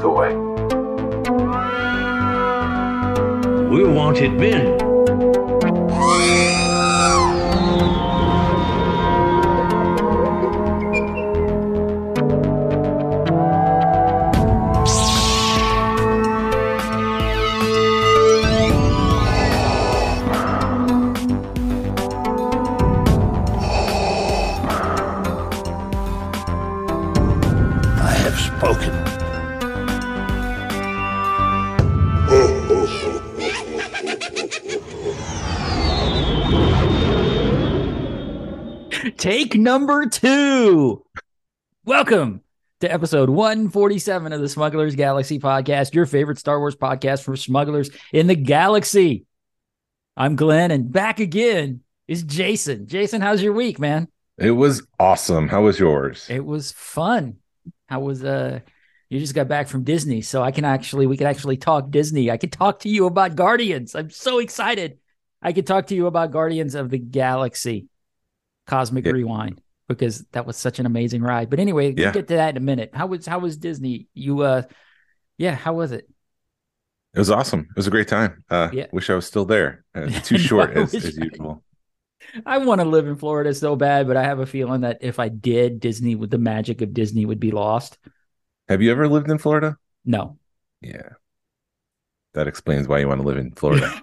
Castaway. We wanted men. I have spoken. Take number 2. Welcome to episode 147 of the Smugglers Galaxy podcast, your favorite Star Wars podcast for smugglers in the galaxy. I'm Glenn, and back again is Jason. Jason, how's your week, man? It was awesome. How was yours? It was fun. How was you just got back from Disney, so we can actually talk Disney. I could talk to you about Guardians. I'm so excited. I could talk to you about Guardians of the Galaxy Cosmic Rewind, because that was such an amazing ride. But anyway, we'll get to that in a minute. How was Disney? How was it? It was awesome. It was a great time. Wish I was still there. Too short as usual. I want to live in Florida so bad, but I have a feeling that if I did, Disney, with the magic of Disney, would be lost. Have you ever lived in Florida? No. Yeah. That explains why you want to live in Florida.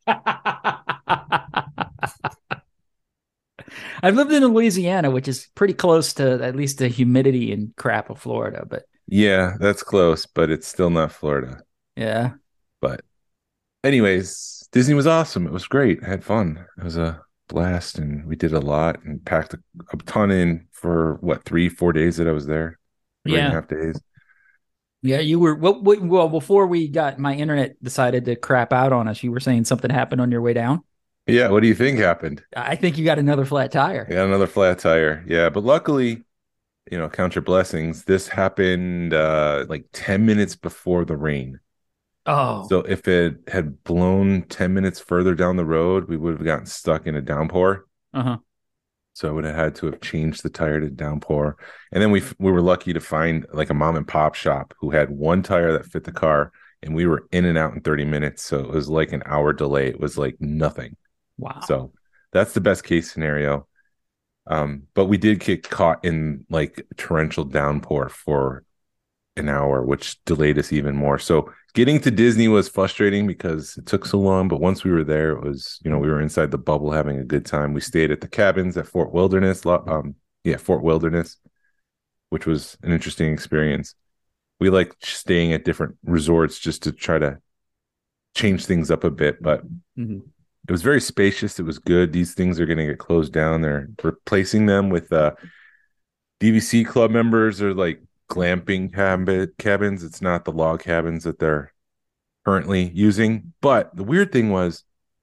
I've lived in Louisiana, which is pretty close to at least the humidity and crap of Florida, but yeah, that's close, but it's still not Florida. Yeah. But anyways, Disney was awesome. It was great. I had fun. It was a blast, and we did a lot and packed a ton in for 3-4 days that I was there. 3.5 days. Yeah, you were well before my internet decided to crap out on us. You were saying something happened on your way down. Yeah, what do you think happened? I think you got another flat tire. Yeah, another flat tire. Yeah, but luckily, count your blessings. This happened like 10 minutes before the rain. Oh. So if it had blown 10 minutes further down the road, we would have gotten stuck in a downpour. Uh-huh. So I would have had to have changed the tire to downpour. And then we were lucky to find like a mom and pop shop who had one tire that fit the car, and we were in and out in 30 minutes. So it was like an hour delay. It was like nothing. Wow. So that's the best case scenario. But we did get caught in like torrential downpour for an hour, which delayed us even more. So getting to Disney was frustrating because it took so long. But once we were there, it was, we were inside the bubble having a good time. We stayed at the cabins at Fort Wilderness. Fort Wilderness, which was an interesting experience. We like staying at different resorts just to try to change things up a bit. But it was very spacious. It was good. These things are going to get closed down. They're replacing them with DVC club members or like glamping cabins. It's not the log cabins that they're currently using. But the weird thing was,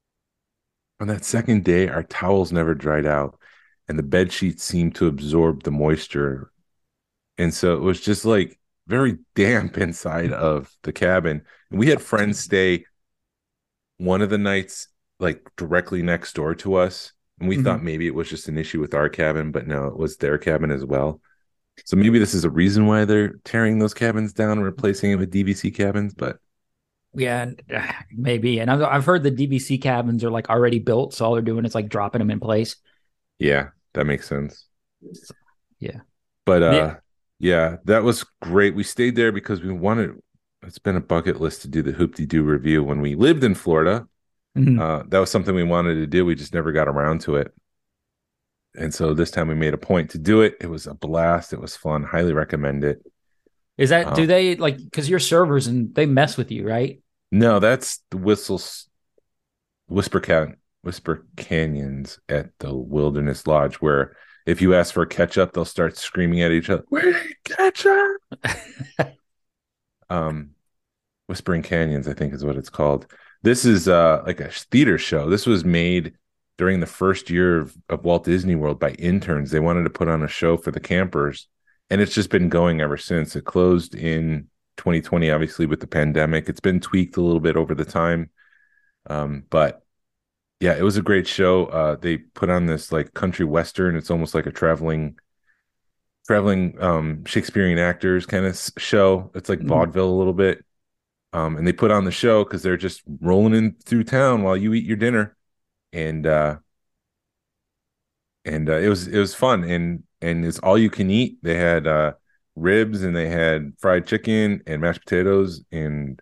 on that second day, our towels never dried out, and the bed sheets seemed to absorb the moisture. And so it was just like very damp inside of the cabin. And we had friends stay one of the nights like directly next door to us, and we thought maybe it was just an issue with our cabin, but no, it was their cabin as well. So maybe this is a reason why they're tearing those cabins down and replacing it with DVC cabins. But yeah, maybe. And I've heard the DVC cabins are like already built, so all they're doing is like dropping them in place. Yeah, that makes sense. Yeah, but that was great. We stayed there because we wanted. It's been a bucket list to do the Hoop-de-Doo review when we lived in Florida. That was something we wanted to do. We just never got around to it. And so this time we made a point to do it. It was a blast. It was fun. Highly recommend it. Is that, do they like, because you're servers and they mess with you, right? No, that's the Whisper Canyons at the Wilderness Lodge, where if you ask for ketchup, they'll start screaming at each other, "We need ketchup!" Whispering Canyons, I think is what it's called. This is like a theater show. This was made during the first year of Walt Disney World by interns. They wanted to put on a show for the campers, and it's just been going ever since. It closed in 2020, obviously, with the pandemic. It's been tweaked a little bit over the time. But yeah, it was a great show. They put on this like country western. It's almost like a traveling traveling Shakespearean actors kind of show. It's like Mm. vaudeville a little bit. And they put on the show because they're just rolling in through town while you eat your dinner, and it was fun, and it's all you can eat. They had ribs, and they had fried chicken and mashed potatoes and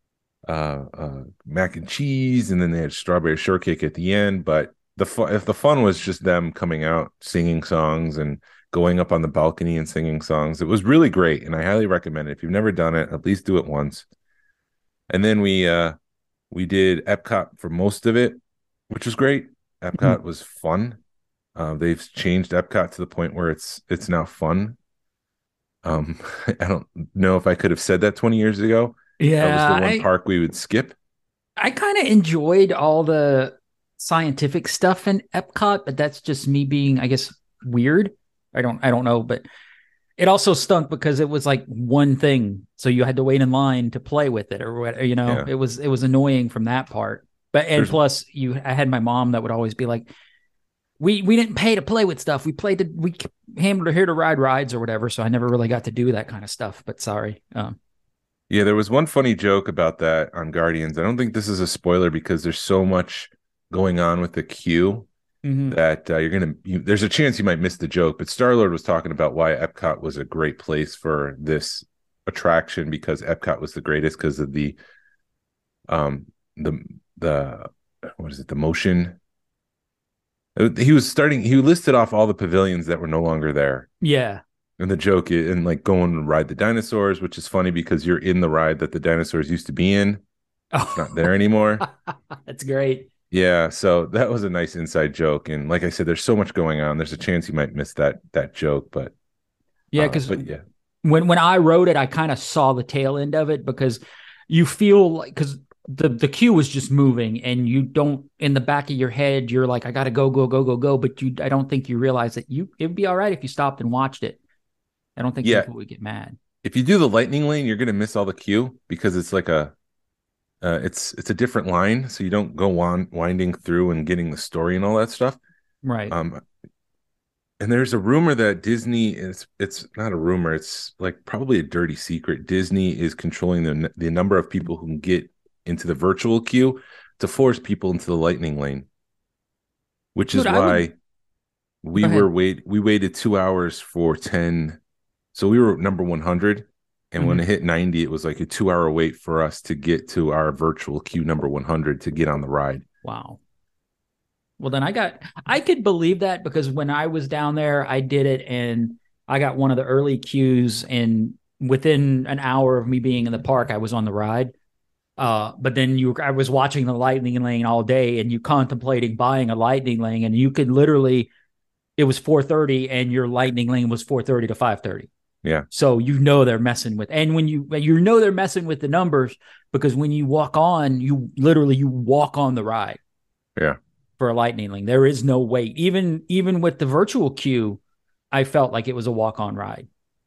mac and cheese, and then they had strawberry shortcake at the end. But if the fun was just them coming out singing songs and going up on the balcony and singing songs, it was really great, and I highly recommend it. If you've never done it, at least do it once. And then we did Epcot for most of it, which was great. Epcot was fun. They've changed Epcot to the point where it's now fun. I don't know if I could have said that 20 years ago. That was Yeah, the one park we would skip. I kind of enjoyed all the scientific stuff in Epcot, but that's just me being, I guess, weird. I don't know, but it also stunk because it was like one thing, so you had to wait in line to play with it, or what, Yeah. it was annoying from that part. But plus I had my mom that would always be like, we didn't pay to play with stuff. We came here to ride rides or whatever, so I never really got to do that kind of stuff. But sorry. Yeah, there was one funny joke about that on Guardians. I don't think this is a spoiler because there's so much going on with the queue that there's a chance you might miss the joke. But Star-Lord was talking about why Epcot was a great place for this attraction, because Epcot was the greatest because of the what is it, the motion. He listed off all the pavilions that were no longer there. Yeah. And the joke is, and like going and ride the dinosaurs, which is funny because you're in the ride that the dinosaurs used to be in. It's not there anymore. That's great. Yeah, so that was a nice inside joke. And like I said, there's so much going on. There's a chance you might miss that joke, but yeah, because yeah. When I wrote it, I kind of saw the tail end of it, because you feel like, because the queue was just moving, and you don't, in the back of your head, you're like, I got to go, but I don't think you realize that it'd be all right if you stopped and watched it. I don't think people would get mad. If you do the lightning lane, you're going to miss all the queue because it's like it's a different line, so you don't go on winding through and getting the story and all that stuff. Right. And there's a rumor that Disney it's not a rumor, it's like probably a dirty secret. Disney is controlling the number of people who can get into the virtual queue to force people into the lightning lane, which is why we waited 2 hours for 10. So we were number 100, and when it hit 90, it was like a 2-hour wait for us to get to our virtual queue number 100 to get on the ride. Wow. Well, then I could believe that, because when I was down there, I did it, and I got one of the early queues, and within an hour of me being in the park, I was on the ride. But then I was watching the lightning lane all day, and you contemplating buying a lightning lane, and you could literally, it was 4:30 and your lightning lane was 4:30 to 5:30. Yeah. So they're messing with, and when they're messing with the numbers, because when you walk on, you walk on the ride. Yeah. For a lightning lane, there is no wait. Even with the virtual queue, I felt like it was a walk on ride.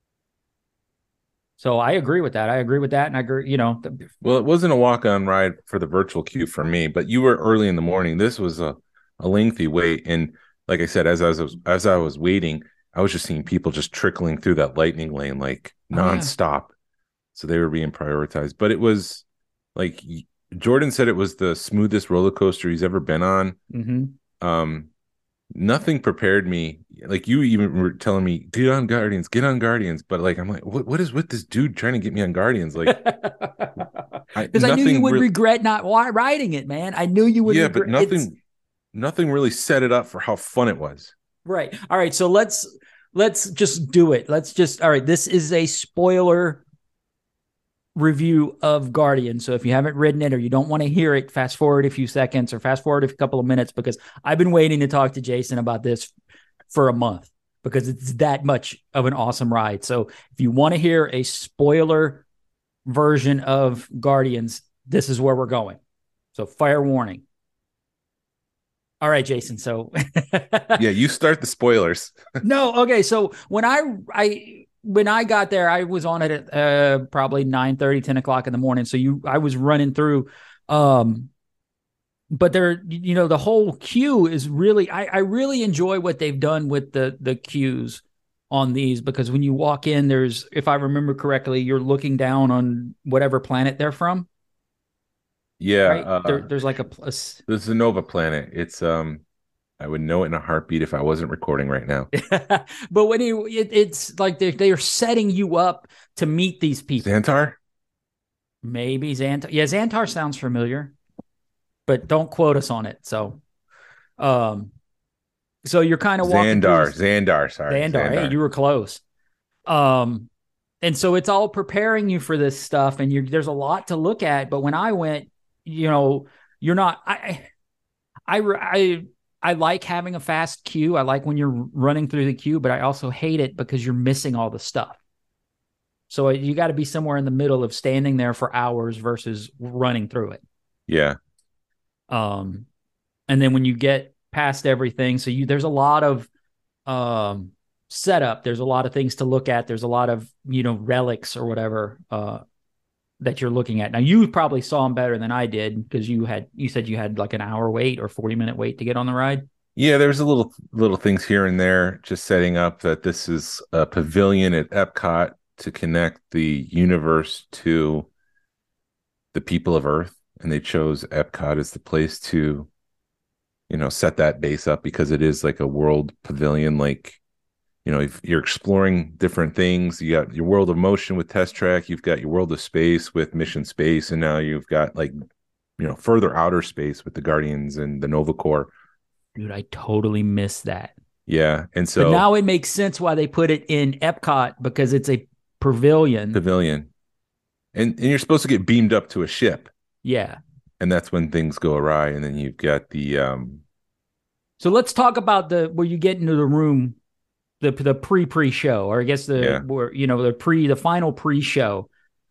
So I agree with that. And I agree, Well, it wasn't a walk on ride for the virtual queue for me, but you were early in the morning. This was a lengthy wait, and like I said, as I was waiting, I was just seeing people just trickling through that lightning lane like nonstop. So they were being prioritized. But it was like Jordan said, it was the smoothest roller coaster he's ever been on. Mm-hmm. Nothing prepared me. Like, you even were telling me, get on Guardians. But like, I'm like, what is with this dude trying to get me on Guardians? Like, because I knew you would regret not riding it, man. I knew you would. Yeah, but nothing really set it up for how fun it was. Right. All right. So let's just do it. All right. This is a spoiler review of Guardians. So if you haven't ridden it or you don't want to hear it, fast forward a few seconds or fast forward a couple of minutes, because I've been waiting to talk to Jason about this for a month, because it's that much of an awesome ride. So if you want to hear a spoiler version of Guardians, this is where we're going. So fire warning. All right, Jason. So yeah, you start the spoilers. No. Okay. So when I got there, I was on it at probably 9:30, 10 o'clock in the morning. So I was running through, but the whole queue is really, I really enjoy what they've done with the queues on these, because when you walk in, there's, if I remember correctly, you're looking down on whatever planet they're from, Yeah, right? There's like this is a Nova planet. It's I would know it in a heartbeat if I wasn't recording right now. but when it's like they are setting you up to meet these people. Xantar? Maybe Xantar. Yeah, Xantar sounds familiar, but don't quote us on it. So, so you're kind of walking Xandar, sorry. Xandar. Hey, you were close. And so it's all preparing you for this stuff, and there's a lot to look at. But when I went, you're not. I like having a fast queue. I like when you're running through the queue, but I also hate it because you're missing all the stuff. So you got to be somewhere in the middle of standing there for hours versus running through it. Yeah. And then when you get past everything, so there's a lot of setup. There's a lot of things to look at. There's a lot of, relics or whatever that you're looking at. Now, you probably saw them better than I did because you said you had like an hour wait or 40-minute wait to get on the ride. Yeah, there's a little things here and there, just setting up that this is a pavilion at Epcot to connect the universe to the people of Earth. And they chose Epcot as the place to, set that base up because it is like a world pavilion. Like, if you're exploring different things, you got your world of motion with Test Track, you've got your world of space with Mission Space, and now you've got like, further outer space with the Guardians and the Nova Corps. Dude, I totally missed that. Yeah, and so but now it makes sense why they put it in Epcot because it's a pavilion. And you're supposed to get beamed up to a ship. Yeah. And that's when things go awry. And then you've got the So let's talk about where you get into the room, the pre-show, or I guess the final pre-show.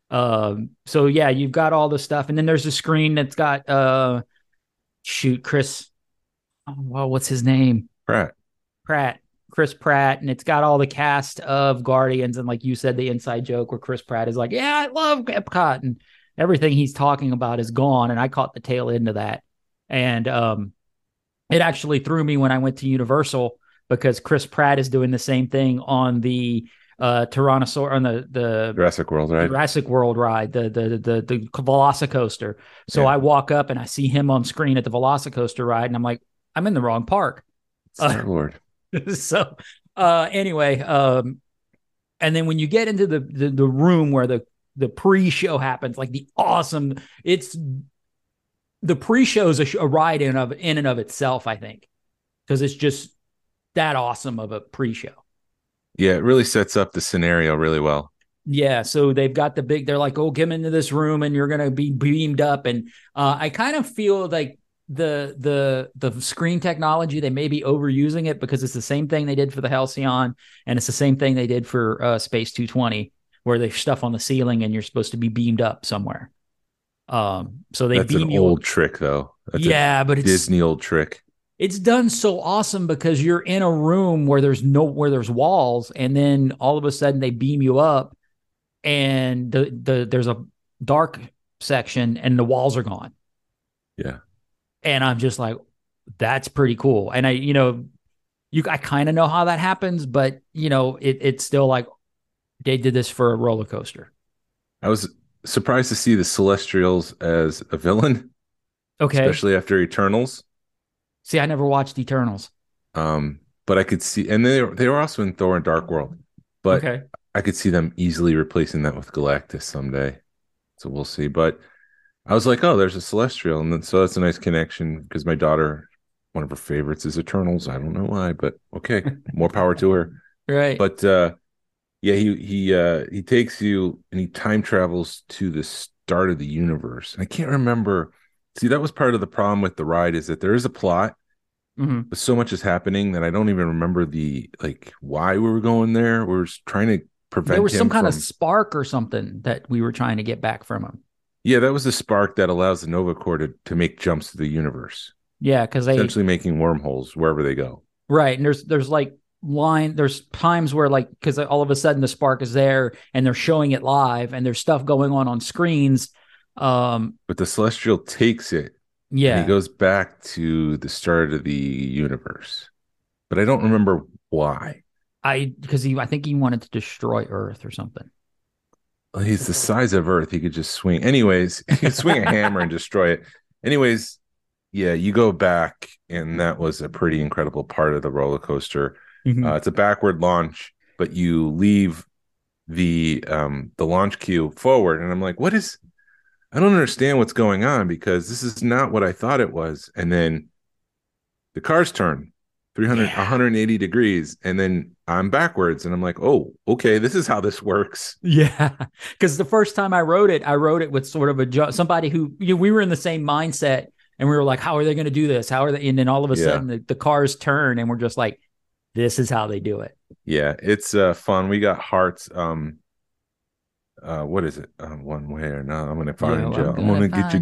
So yeah, you've got all the stuff, and then there's a screen that's got Chris. Oh, well, what's his name? Chris Pratt, and it's got all the cast of Guardians, and like you said, the inside joke where Chris Pratt is like, "Yeah, I love Epcot," and everything he's talking about is gone, and I caught the tail end of that, and it actually threw me when I went to Universal because Chris Pratt is doing the same thing on the Tyrannosaurus on the Jurassic World ride, the Velocicoaster. So I walk up and I see him on screen at the Velocicoaster ride, and I'm like, I'm in the wrong park. Star-Lord. So anyway, and then when you get into the room where the pre-show happens, like the pre-show is a ride in and of itself, I think, because it's just that awesome of a pre-show. Yeah, it really sets up the scenario really well. Yeah, so they've got they're like, oh, come into this room and you're going to be beamed up. And I kind of feel like the screen technology, they may be overusing it because it's the same thing they did for the Halcyon, and it's the same thing they did for Space 220, where there's stuff on the ceiling and you're supposed to be beamed up somewhere. So that's an old trick, though. But it's Disney old trick. It's done so awesome because you're in a room where there's walls, and then all of a sudden they beam you up, and there's a dark section and the walls are gone. Yeah. And I'm just like, that's pretty cool. And I kind of know how that happens, but it's still like they did this for a roller coaster. I was surprised to see the Celestials as a villain. Okay. Especially after Eternals. See, I never watched Eternals. But I could see, and they were also in Thor and Dark World. But okay. I could see them easily replacing that with Galactus someday. So we'll see. But I was like, oh, there's a Celestial. And then, so that's a nice connection because my daughter, one of her favorites is Eternals. I don't know why, but okay. More power to her. Right. But yeah, he takes you and he time travels to the start of the universe. I can't remember. See, that was part of the problem with the ride is that there is a plot, but so much is happening that I don't even remember why we were going there. We were trying to prevent. There was some kind of spark or something that we were trying to get back from him. Yeah, that was the spark that allows the Nova Corps to make jumps to the universe. Yeah, because essentially making wormholes wherever they go. Right, and there's times where because all of a sudden the spark is there and they're showing it live and there's stuff going on screens. But the Celestial takes it. Yeah, and he goes back to the start of the universe, but I don't remember why. I think he wanted to destroy Earth or something. He's the size of Earth. He could just swing. Anyways, he could swing a hammer and destroy it. Anyways, yeah, you go back, and that was a pretty incredible part of the roller coaster. It's a backward launch, but you leave the launch cue forward, and I'm like, I don't understand what's going on, because this is not what I thought it was. And then the cars turn 180 degrees, and then I'm backwards, and I'm like, oh, okay, this is how this works. Yeah, because the first time I wrote it with sort of somebody who, we were in the same mindset, and we were like, how are they going to do this? How are they? And then all of a sudden the cars turn, and we're just like, this is how they do it. Yeah, it's fun. We got hearts. What is it? One way or another, I'm gonna find you. I'm gonna get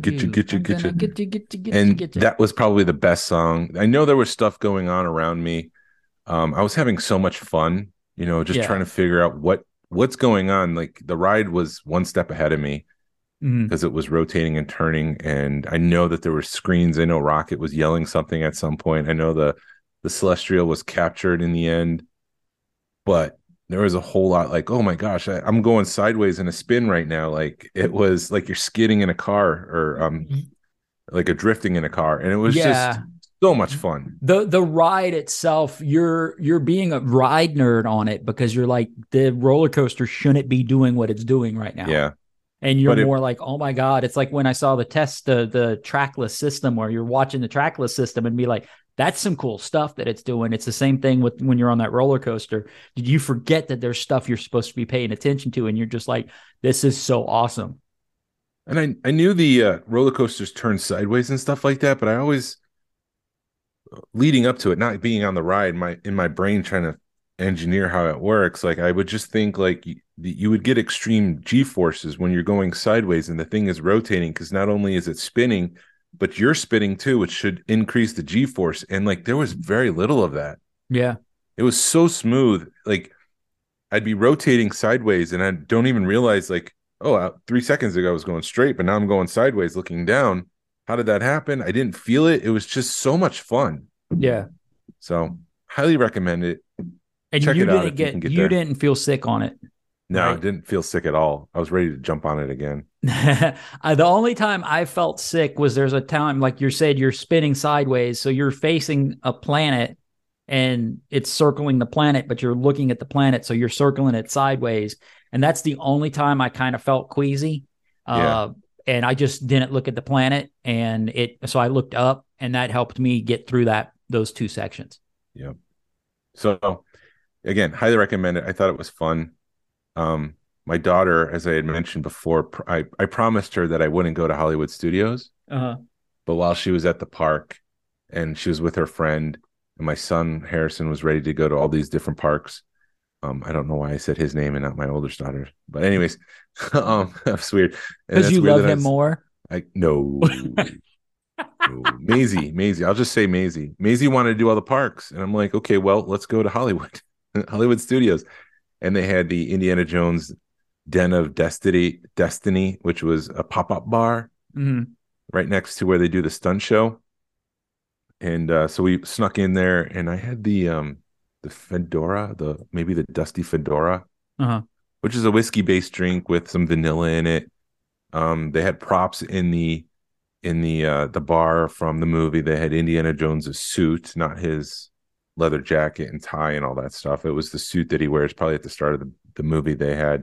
you. And that was probably the best song. I know there was stuff going on around me. I was having so much fun, just trying to figure out what's going on. Like, the ride was one step ahead of me because it was rotating and turning, and I know that there were screens. I know Rocket was yelling something at some point. I know the Celestial was captured in the end, but there was a whole lot like, oh my gosh, I'm going sideways in a spin right now. Like, it was like you're skidding in a car, or like a drifting in a car, and it was just so much fun. The ride itself, you're being a ride nerd on it, because you're like, the roller coaster shouldn't be doing what it's doing right now. Yeah. And you're more like, oh my God. It's like when I saw the trackless system, where you're watching the trackless system and be like, that's some cool stuff that it's doing. It's the same thing with when you're on that roller coaster. Did you forget that there's stuff you're supposed to be paying attention to? And you're just like, this is so awesome. And I knew the roller coasters turn sideways and stuff like that, but I always, leading up to it, not being on the ride, in my brain trying to engineer how it works, like, I would just think like you would get extreme G-forces when you're going sideways and the thing is rotating, because not only is it spinning, but you're spinning too, which should increase the G-force. And like, there was very little of that. Yeah. It was so smooth. Like, I'd be rotating sideways and I don't even realize, like, oh, 3 seconds ago I was going straight, but now I'm going sideways looking down. How did that happen? I didn't feel it. It was just so much fun. Yeah. So highly recommend it. And Check you it out didn't if you can get you there. didn't feel sick on it. No, right? I didn't feel sick at all. I was ready to jump on it again. The only time I felt sick was, there's a time, like you said, you're spinning sideways. So you're facing a planet and it's circling the planet, but you're looking at the planet. So you're circling it sideways. And that's the only time I kind of felt queasy. And I just didn't look at the planet, so I looked up, and that helped me get through those two sections. Yep. So again, highly recommend it. I thought it was fun. My daughter, as I had mentioned before, I promised her that I wouldn't go to Hollywood Studios. But while she was at the park and she was with her friend, and my son Harrison was ready to go to all these different parks. I don't know why I said his name and not my oldest daughter, but anyways, that's weird. Because you love him more. No. Maisie. I'll just say Maisie. Maisie wanted to do all the parks, and I'm like, okay, well, let's go to Hollywood Studios. And they had the Indiana Jones Den of Destiny, which was a pop-up bar right next to where they do the stunt show. And so we snuck in there, and I had the fedora, maybe the dusty fedora, which is a whiskey-based drink with some vanilla in it. They had props in the bar from the movie. They had Indiana Jones's suit, not his leather jacket and tie and all that stuff. It was the suit that he wears probably at the start of the movie. They had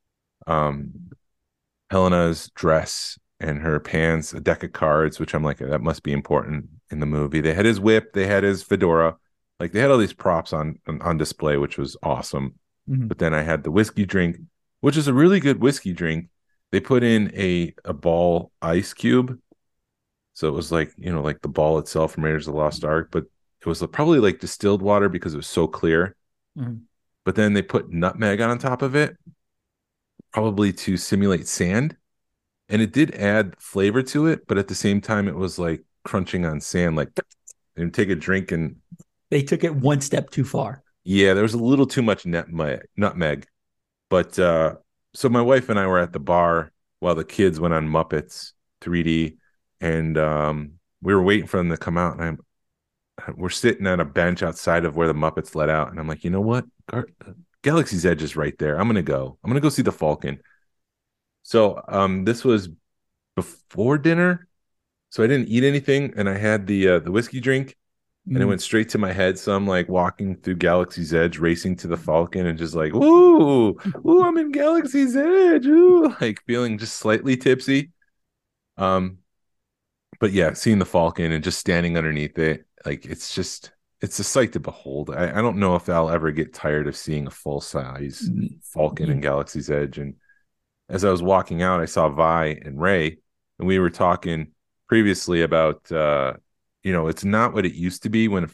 Helena's dress and her pants, a deck of cards, which I'm like, that must be important in the movie. They had his whip, they had his fedora. Like, they had all these props on display, which was awesome. But then I had the whiskey drink, which is a really good whiskey drink. They put in a ball ice cube. So it was like, like the ball itself from Raiders of the Lost Ark, but it was probably like distilled water because it was so clear. But then they put nutmeg on top of it, probably to simulate sand. And it did add flavor to it, but at the same time, it was like crunching on sand, like, and take a drink, and they took it one step too far. Yeah, there was a little too much nutmeg. But so my wife and I were at the bar while the kids went on Muppets 3D, and we were waiting for them to come out. And we're sitting on a bench outside of where the Muppets let out, and I'm like, you know what? Galaxy's Edge is right there. I'm gonna go. I'm gonna go see the Falcon. So this was before dinner, so I didn't eat anything, and I had the whiskey drink, and it went straight to my head. So I'm like walking through Galaxy's Edge, racing to the Falcon, and just like, ooh, I'm in Galaxy's Edge, ooh, like feeling just slightly tipsy. But yeah, seeing the Falcon and just standing underneath it, like it's a sight to behold. I don't know if I'll ever get tired of seeing a full size Falcon in Galaxy's Edge. And as I was walking out, I saw Vi and Ray, and we were talking previously about it's not what it used to be when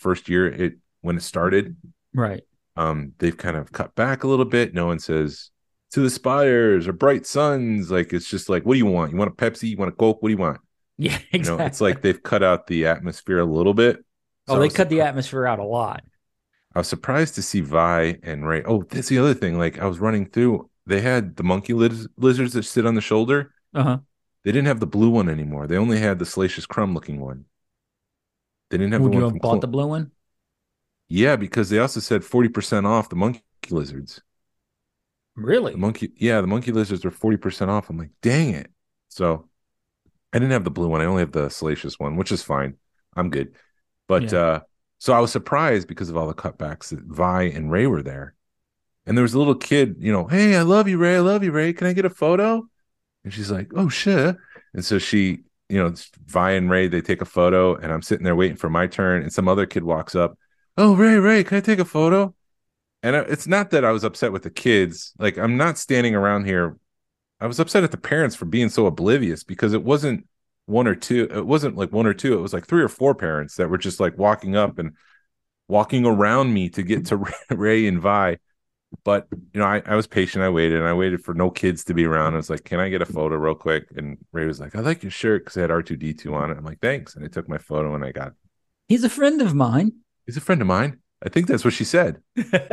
it started. Right. They've kind of cut back a little bit. No one says to the spires or bright suns. Like it's just like, what do you want? You want a Pepsi? You want a Coke? What do you want? Yeah, exactly. It's like they've cut out the atmosphere a little bit. So they cut the atmosphere out a lot. I was surprised to see Vi and Ray. Oh, that's the other thing. Like I was running through, they had the monkey lizards that sit on the shoulder. Uh-huh. They didn't have the blue one anymore. They only had the Salacious Crumb looking one. They didn't have. Would you have bought the blue one? Yeah, because they also said 40% off the monkey lizards. Really? The monkey lizards are 40% off. I'm like, dang it. So I didn't have the blue one. I only have the Salacious one, which is fine. I'm good. But so I was surprised because of all the cutbacks that Vi and Ray were there. And there was a little kid, hey, I love you, Ray. I love you, Ray. Can I get a photo? And she's like, oh, sure. And so she, Vi and Ray, they take a photo, and I'm sitting there waiting for my turn. And some other kid walks up. Oh, Ray, can I take a photo? And it's not that I was upset with the kids. Like, I'm not standing around here. I was upset at the parents for being so oblivious, because it wasn't one or two. It wasn't like one or two. It was like 3 or 4 parents that were just like walking up and walking around me to get to Ray and Vi. But, I was patient. I waited for no kids to be around. I was like, can I get a photo real quick? And Ray was like, I like your shirt, because it had R2-D2 on it. I'm like, thanks. And I took my photo, and He's a friend of mine. He's a friend of mine. I think that's what she said.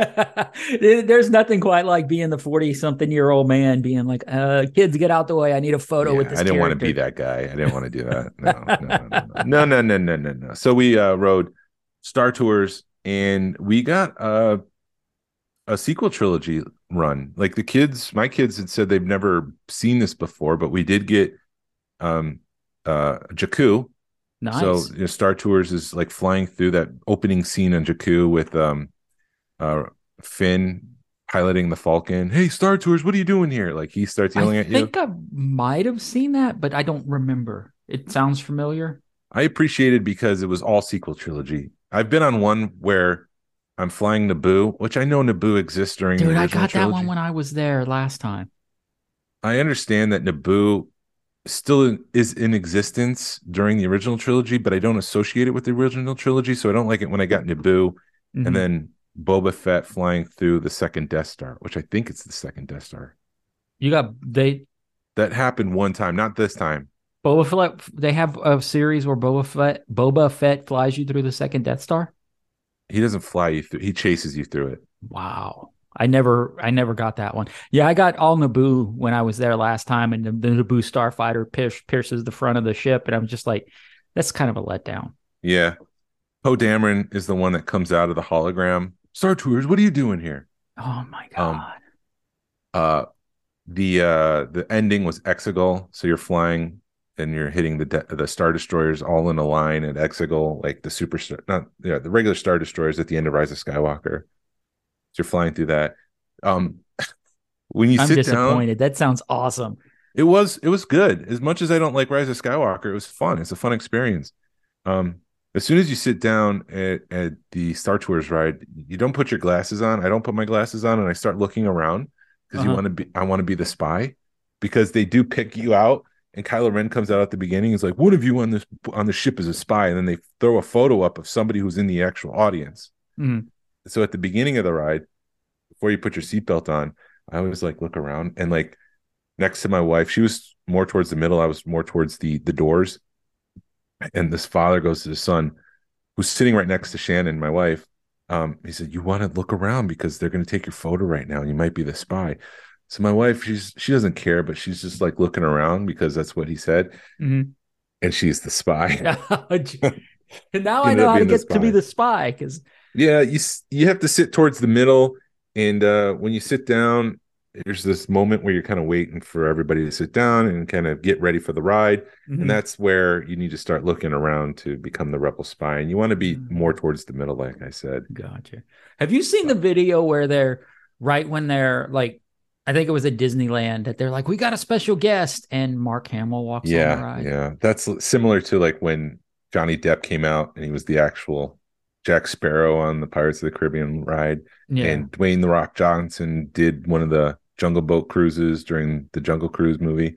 There's nothing quite like being the 40-something-year-old man being like, kids, get out the way. I need a photo with this I didn't character. want to be that guy. I didn't want to do that. No. So we rode Star Tours, and we got a sequel trilogy run. Like my kids had said they've never seen this before, but we did get Jakku. Nice. So Star Tours is like flying through that opening scene on Jakku with Finn piloting the Falcon. Hey, Star Tours, what are you doing here? Like he starts yelling at you. I think I might have seen that, but I don't remember. It sounds familiar. I appreciated because it was all sequel trilogy. I've been on one where I'm flying Naboo, which I know Naboo exists during the original trilogy. I got that one when I was there last time. I understand that Naboo still is in existence during the original trilogy, but I don't associate it with the original trilogy, so I don't like it when I got Naboo and then Boba Fett flying through the second Death Star, which I think it's the second Death Star. That happened one time, not this time. Boba Fett, they have a series where Boba Fett flies you through the second Death Star? He doesn't fly you through, he chases you through it. Wow. I never got that one. Yeah, I got all Naboo when I was there last time, and the Naboo starfighter pierces the front of the ship, and I'm just like, that's kind of a letdown. Yeah. Poe Dameron is the one that comes out of the hologram. Star Tours, what are you doing here? Oh my God. The ending was Exegol, so you're flying and you're hitting the Star Destroyers all in a line at Exegol, like the regular Star Destroyers at the end of Rise of Skywalker. So you're flying through that. When you I'm sit disappointed. down, that sounds awesome. It was good. As much as I don't like Rise of Skywalker, it was fun. It's a fun experience. As soon as you sit down at the Star Tours ride, you don't put your glasses on. I don't put my glasses on, and I start looking around because I want to be the spy, because they do pick you out. And Kylo Ren comes out at the beginning. He's like, "One of you on the ship is a spy," and then they throw a photo up of somebody who's in the actual audience. Mm-hmm. So at the beginning of the ride, before you put your seatbelt on, I always like look around, and like next to my wife, she was more towards the middle. I was more towards the doors. And this father goes to the son, who's sitting right next to Shannon, my wife. He said, "You want to look around because they're going to take your photo right now, and you might be the spy." So my wife, she doesn't care, but she's just like looking around because that's what he said. Mm-hmm. And she's the spy. And now He I ended know up how to being the get to be spy. the spy because Yeah, you have to sit towards the middle, and when you sit down, there's this moment where you're kind of waiting for everybody to sit down and kind of get ready for the ride, and that's where you need to start looking around to become the rebel spy, and you want to be more towards the middle, like I said. Gotcha. Have you seen the video where they're right when they're like, I think it was at Disneyland that they're like, we got a special guest, and Mark Hamill walks on the Yeah, ride. yeah, that's similar to like when Johnny Depp came out and he was the actual Jack Sparrow on the Pirates of the Caribbean ride, Yeah. and Dwayne the Rock Johnson did one of the Jungle Boat cruises during the Jungle Cruise movie.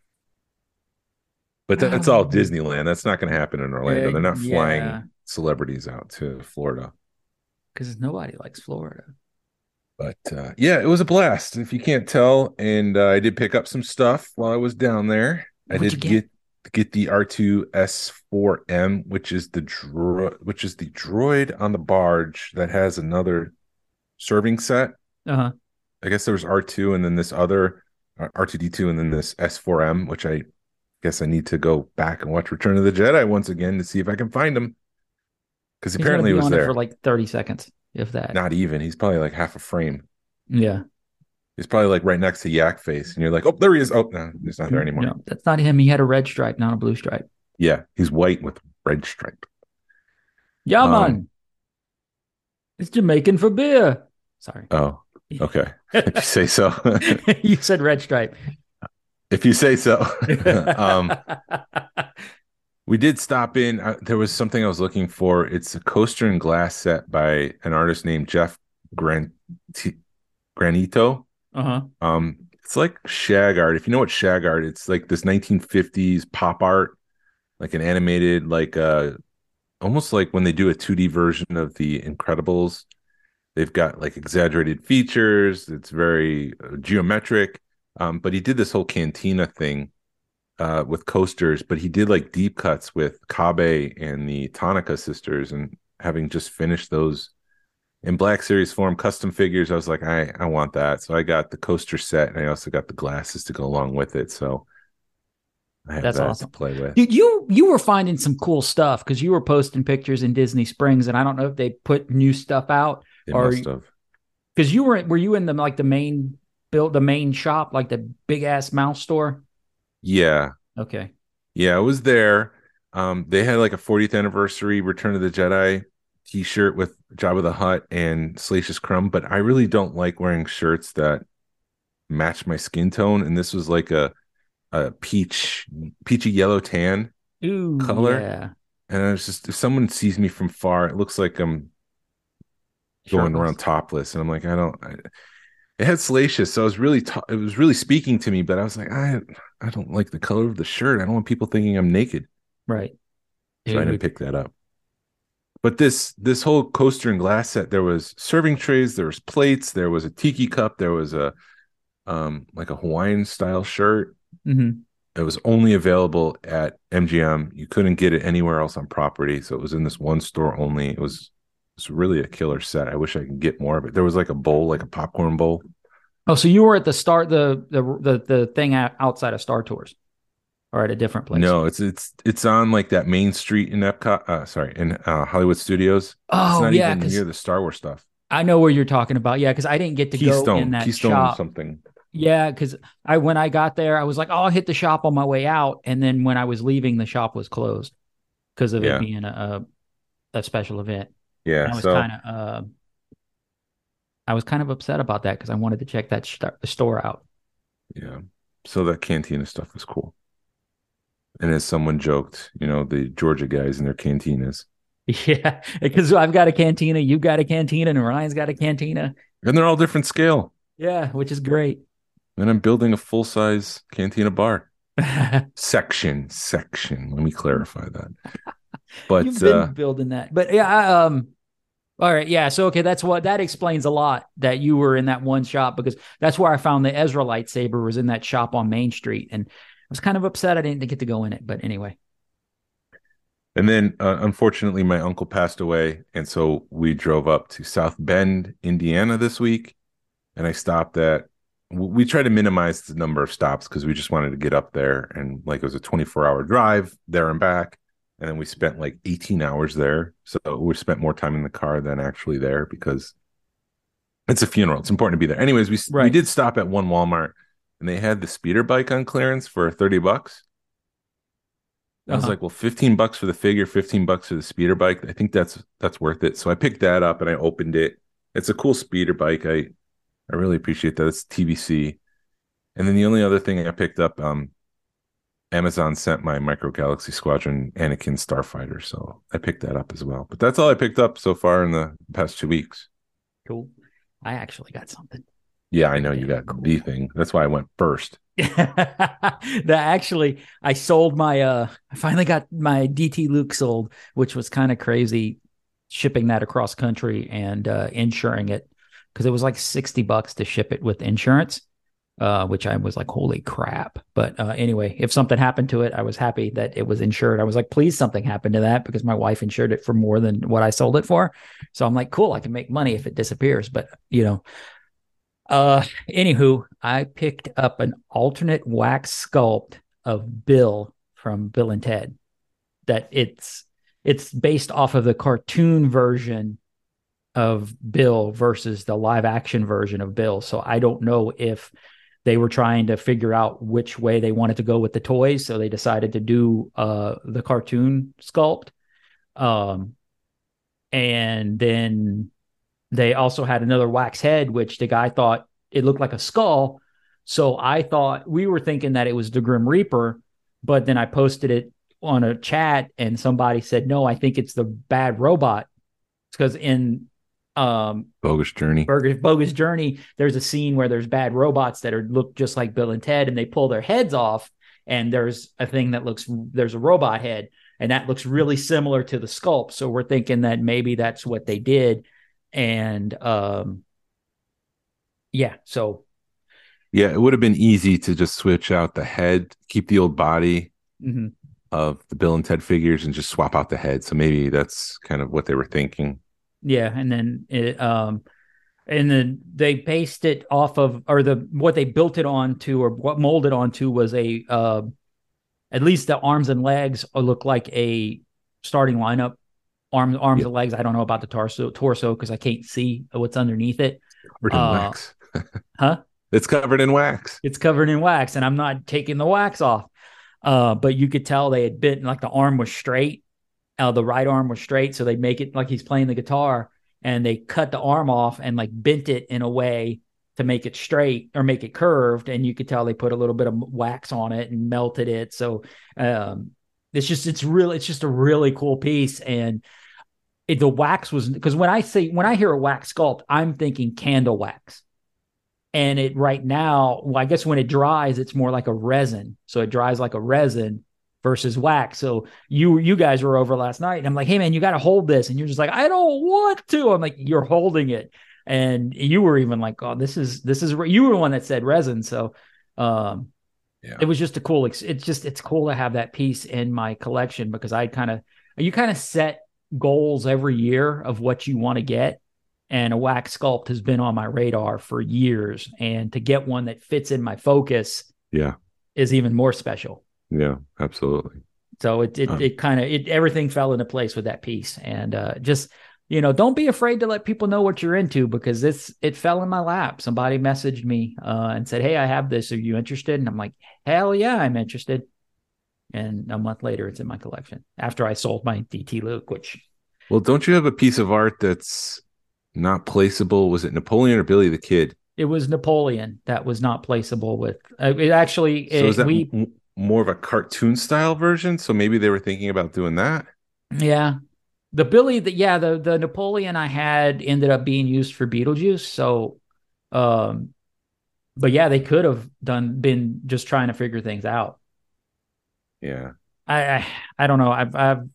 But that's all Disneyland. That's not going to happen in Orlando. They're not Yeah, flying celebrities out to Florida. because nobody likes Florida. But yeah, it was a blast. If you can't tell, and I did pick up some stuff while I was down there. What'd you I did get the R2S4M, which is the droid on the barge that has another serving set. Uh-huh. I guess there was R2 and then this other R2D2 and then this S4M, which I guess I need to go back and watch Return of the Jedi once again to see if I can find him. Because apparently he was there for like 30 seconds, if that. Not even. He's probably like half a frame. Yeah. He's probably like right next to Yak Face, and you're like, oh, there he is. Oh, no, he's not there anymore. No, that's not him. He had a red stripe, not a blue stripe. Yeah, he's white with red stripe. Yeah, man. It's Jamaican for beer. Sorry. Oh, okay. If you say so. You said red stripe. If you say so. We did stop in. There was something I was looking for. It's a coaster and glass set by an artist named Jeff Granito. It's like shag art. If you know what shag art, it's like this 1950s pop art, like an animated, like almost like when they do a 2D version of the Incredibles. They've got like exaggerated features. It's very geometric. But he did this whole cantina thing with coasters, but he did like deep cuts with Kabe and the Tanaka sisters, and having just finished those in Black Series form, custom figures, I was like, I want that. So I got the coaster set, and I also got the glasses to go along with it. So I have That's that awesome to play with. Dude, you were finding some cool stuff because you were posting pictures in Disney Springs, and I don't know if they put new stuff out Must have. Because were you in the main shop, like the big ass mouse store? Yeah. Okay. Yeah, I was there. They had like a 40th anniversary Return of the Jedi t-shirt with Jabba the Hutt and Salacious Crumb, but I really don't like wearing shirts that match my skin tone. And this was like a peachy yellow tan color. Yeah. And I was just, if someone sees me from far, it looks like I'm going around topless. And I'm like, it had Salacious, so it was really speaking to me, but I was like, I don't like the color of the shirt. I don't want people thinking I'm naked. Right. So I didn't pick that up. But this whole coaster and glass set, there was serving trays, there was plates, there was a tiki cup, there was a like a Hawaiian style shirt. Mm-hmm. It was only available at MGM. You couldn't get it anywhere else on property, so it was in this one store only. It's really a killer set. I wish I could get more of it. There was like a bowl, like a popcorn bowl. Oh, so you were at the thing outside of Star Tours, or at a different place? No, it's on like that main street in Epcot. In Hollywood Studios. Oh, it's not yeah, even near the Star Wars stuff. I know where you're talking about. Yeah, because I didn't get to go in that shop. Something. Yeah, because when I got there, I was like, oh, I'll hit the shop on my way out, and then when I was leaving, the shop was closed because of it being a special event. Yeah, and I was kind of upset about that because I wanted to check that store out. Yeah, so that cantina stuff was cool. And as someone joked, the Georgia guys in their cantinas. Yeah, because I've got a cantina, you've got a cantina, and Ryan's got a cantina. And they're all different scale. Yeah, which is great. And I'm building a full-size cantina bar. Section. Let me clarify that. But you've been building that. But yeah, all right, yeah. So okay, that explains a lot that you were in that one shop, because that's where I found the Ezra lightsaber, was in that shop on Main Street, and I was kind of upset I didn't get to go in it. But anyway. And then, unfortunately, my uncle passed away, and so we drove up to South Bend, Indiana this week, and I stopped at. We tried to minimize the number of stops because we just wanted to get up there, and like it was a 24-hour drive there and back. And then we spent like 18 hours there. So we spent more time in the car than actually there because it's a funeral. It's important to be there. Anyways, we Right. did stop at one Walmart and they had the speeder bike on clearance for $30. I was Uh-huh. like, well, $15 for the figure, $15 for the speeder bike. I think that's worth it. So I picked that up and I opened it. It's a cool speeder bike. I really appreciate that. It's TBC. And then the only other thing I picked up, Amazon sent my Micro Galaxy Squadron Anakin Starfighter, so I picked that up as well. But that's all I picked up so far in the past 2 weeks. Cool. I actually got something Yeah, I pretty know you damn got cool. the thing. That's why I went first. That actually, I sold my I finally got my DT Luke sold, which was kind of crazy shipping that across country and insuring it because it was like $60 to ship it with insurance, which I was like, holy crap. But anyway, if something happened to it, I was happy that it was insured. I was like, please something happened to that because my wife insured it for more than what I sold it for. So I'm like, cool, I can make money if it disappears. But anywho, I picked up an alternate wax sculpt of Bill from Bill and Ted. That it's based off of the cartoon version of Bill versus the live action version of Bill. So I don't know if they were trying to figure out which way they wanted to go with the toys, so they decided to do the cartoon sculpt. Um, and then they also had another wax head, which the guy thought it looked like a skull. So I thought we were thinking that it was the Grim Reaper, but then I posted it on a chat and somebody said, no, I think it's the bad robot. Because in Bogus Journey. Bogus Journey, there's a scene where there's bad robots that look just like Bill and Ted, and they pull their heads off, and there's a thing that there's a robot head, and that looks really similar to the sculpt. So we're thinking that maybe that's what they did, and yeah, so Yeah, it would have been easy to just switch out the head, keep the old body mhm. of the Bill and Ted figures, and just swap out the head. So maybe that's kind of what they were thinking. Yeah, and then they based it off of, or what they built it onto, or what molded onto was a at least the arms and legs look like a starting lineup. Arms Yeah, and legs. I don't know about the torso because I can't see what's underneath it. covered in Uh, wax. huh? It's covered in wax. It's covered in wax, and I'm not taking the wax off. But you could tell they had bent, like the arm was straight. The right arm was straight, so they make it like he's playing the guitar, and they cut the arm off and like bent it in a way to make it straight or make it curved. And you could tell they put a little bit of wax on it and melted it. So it's just a really cool piece. And the wax was, because when I hear a wax sculpt, I'm thinking candle wax. And it right now, well, I guess when it dries, it's more like a resin. So it dries like a resin versus wax. So you guys were over last night, and I'm like, hey man, you got to hold this, and you're just like, I don't want to. I'm like, you're holding it, and you were even like, oh, this is you were the one that said resin. So um, Yeah. it was just a cool. It's cool to have that piece in my collection because you kind of set goals every year of what you want to get. And a wax sculpt has been on my radar for years. And to get one that fits in my focus Yeah. is even more special. Yeah. Absolutely. So it kind of everything fell into place with that piece. And just don't be afraid to let people know what you're into, because it fell in my lap. Somebody messaged me and said, hey, I have this, are you interested? And I'm like, hell yeah, I'm interested. And a month later it's in my collection after I sold my DT Luke, which Well, don't you have a piece of art that's not placeable? Was it Napoleon or Billy the Kid? it was Napoleon that was not placeable with it. Actually, So is that we more of a cartoon style version? So maybe they were thinking about doing that. yeah, the Napoleon I had ended up being used for Beetlejuice. So, um, but yeah, they could have been just trying to figure things out. Yeah. I I don't know. I've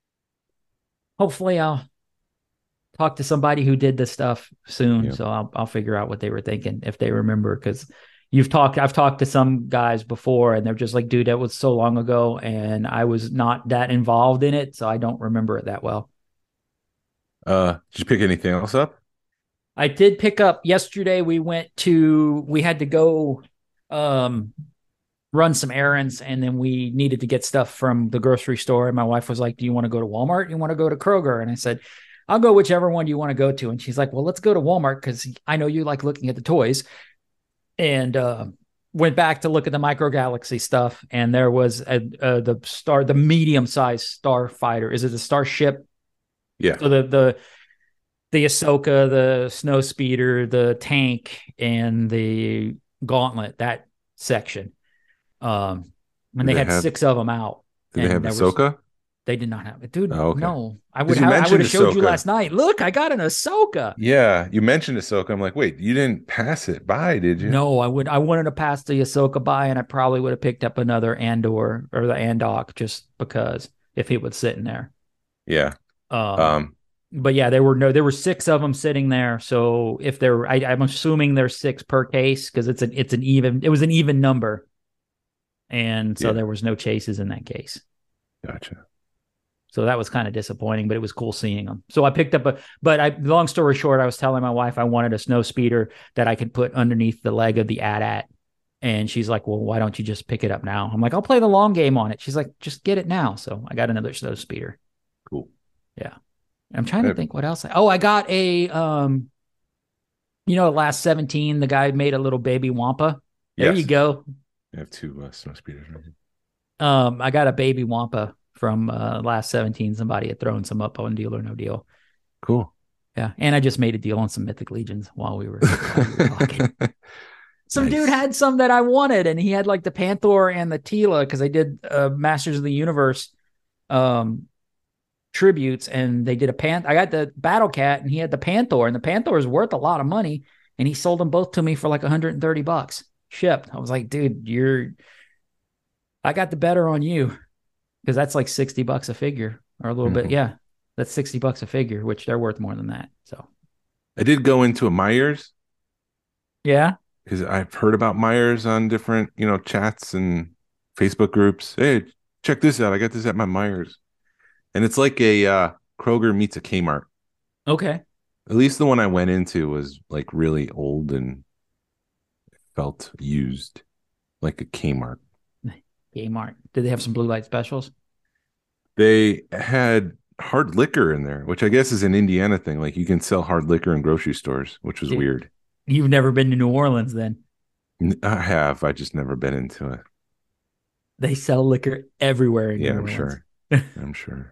hopefully I'll talk to somebody who did this stuff soon, Yeah. so I'll figure out what they were thinking if they remember, because I've talked to some guys before and they're just like, dude, that was so long ago and I was not that involved in it, so I don't remember it that well. Did you pick anything else up? I did pick up yesterday. We had to go um run some errands, and then we needed to get stuff from the grocery store. And my wife was like, "Do you want to go to Walmart? You want to go to Kroger?" And I said, "I'll go whichever one you want to go to." And she's like, "Well, let's go to Walmart because I know you like looking at the toys." And went back to look at the Micro Galaxy stuff, and there was the medium-sized Starfighter. Is it a Starship? Yeah. So the Ahsoka, the snow speeder, the tank, and the gauntlet, that section. And they had 6 of them out. Did they have Ahsoka? They did not have it, dude. Oh, okay. No, I would have showed you last night. Look, I got an Ahsoka. Yeah, you mentioned Ahsoka. I'm like, wait, you didn't pass it by, did you? No, I wanted to pass the Ahsoka by, and I probably would have picked up another Andor or the Andok just because if he was sitting there. Yeah. But yeah, there were 6 of them sitting there. So if I'm assuming there's 6 per case because it was an even number, and so there was no chases in that case. Gotcha. So that was kind of disappointing, but it was cool seeing them. So I picked up long story short, I was telling my wife I wanted a snow speeder that I could put underneath the leg of the AT-AT. And she's like, "Well, why don't you just pick it up now?" I'm like, "I'll play the long game on it." She's like, "Just get it now." So I got another snow speeder. Cool. Yeah. I'm trying to think what else. I got a, last 17, the guy made a little baby Wampa. There you go. I have 2 snow speeders. I got a baby Wampa from last 17. Somebody had thrown some up on Deal or No Deal. Cool. Yeah. And I just made a deal on some Mythic Legions while we were talking. Some dude had some that I wanted, and he had like the Panther and the Tila because I did Masters of the Universe tributes, and they did I got the Battle Cat, and he had the Panther, and the Panther is worth a lot of money, and he sold them both to me for like $130 shipped. I was like, "Dude, I got the better on you." Because that's like $60 a figure or a little bit. Yeah, that's $60 a figure, which they're worth more than that. So I did go into a Myers. Yeah. Because I've heard about Myers on different, chats and Facebook groups. Hey, check this out. I got this at my Myers. And it's like a Kroger meets a Kmart. Okay. At least the one I went into was like really old and felt used, like a Kmart. Kmart. Did they have some blue light specials? They had hard liquor in there, which I guess is an Indiana thing. Like you can sell hard liquor in grocery stores, which was weird. You've never been to New Orleans then? I have. I just never been into it. They sell liquor everywhere in New Orleans. Sure. I'm sure.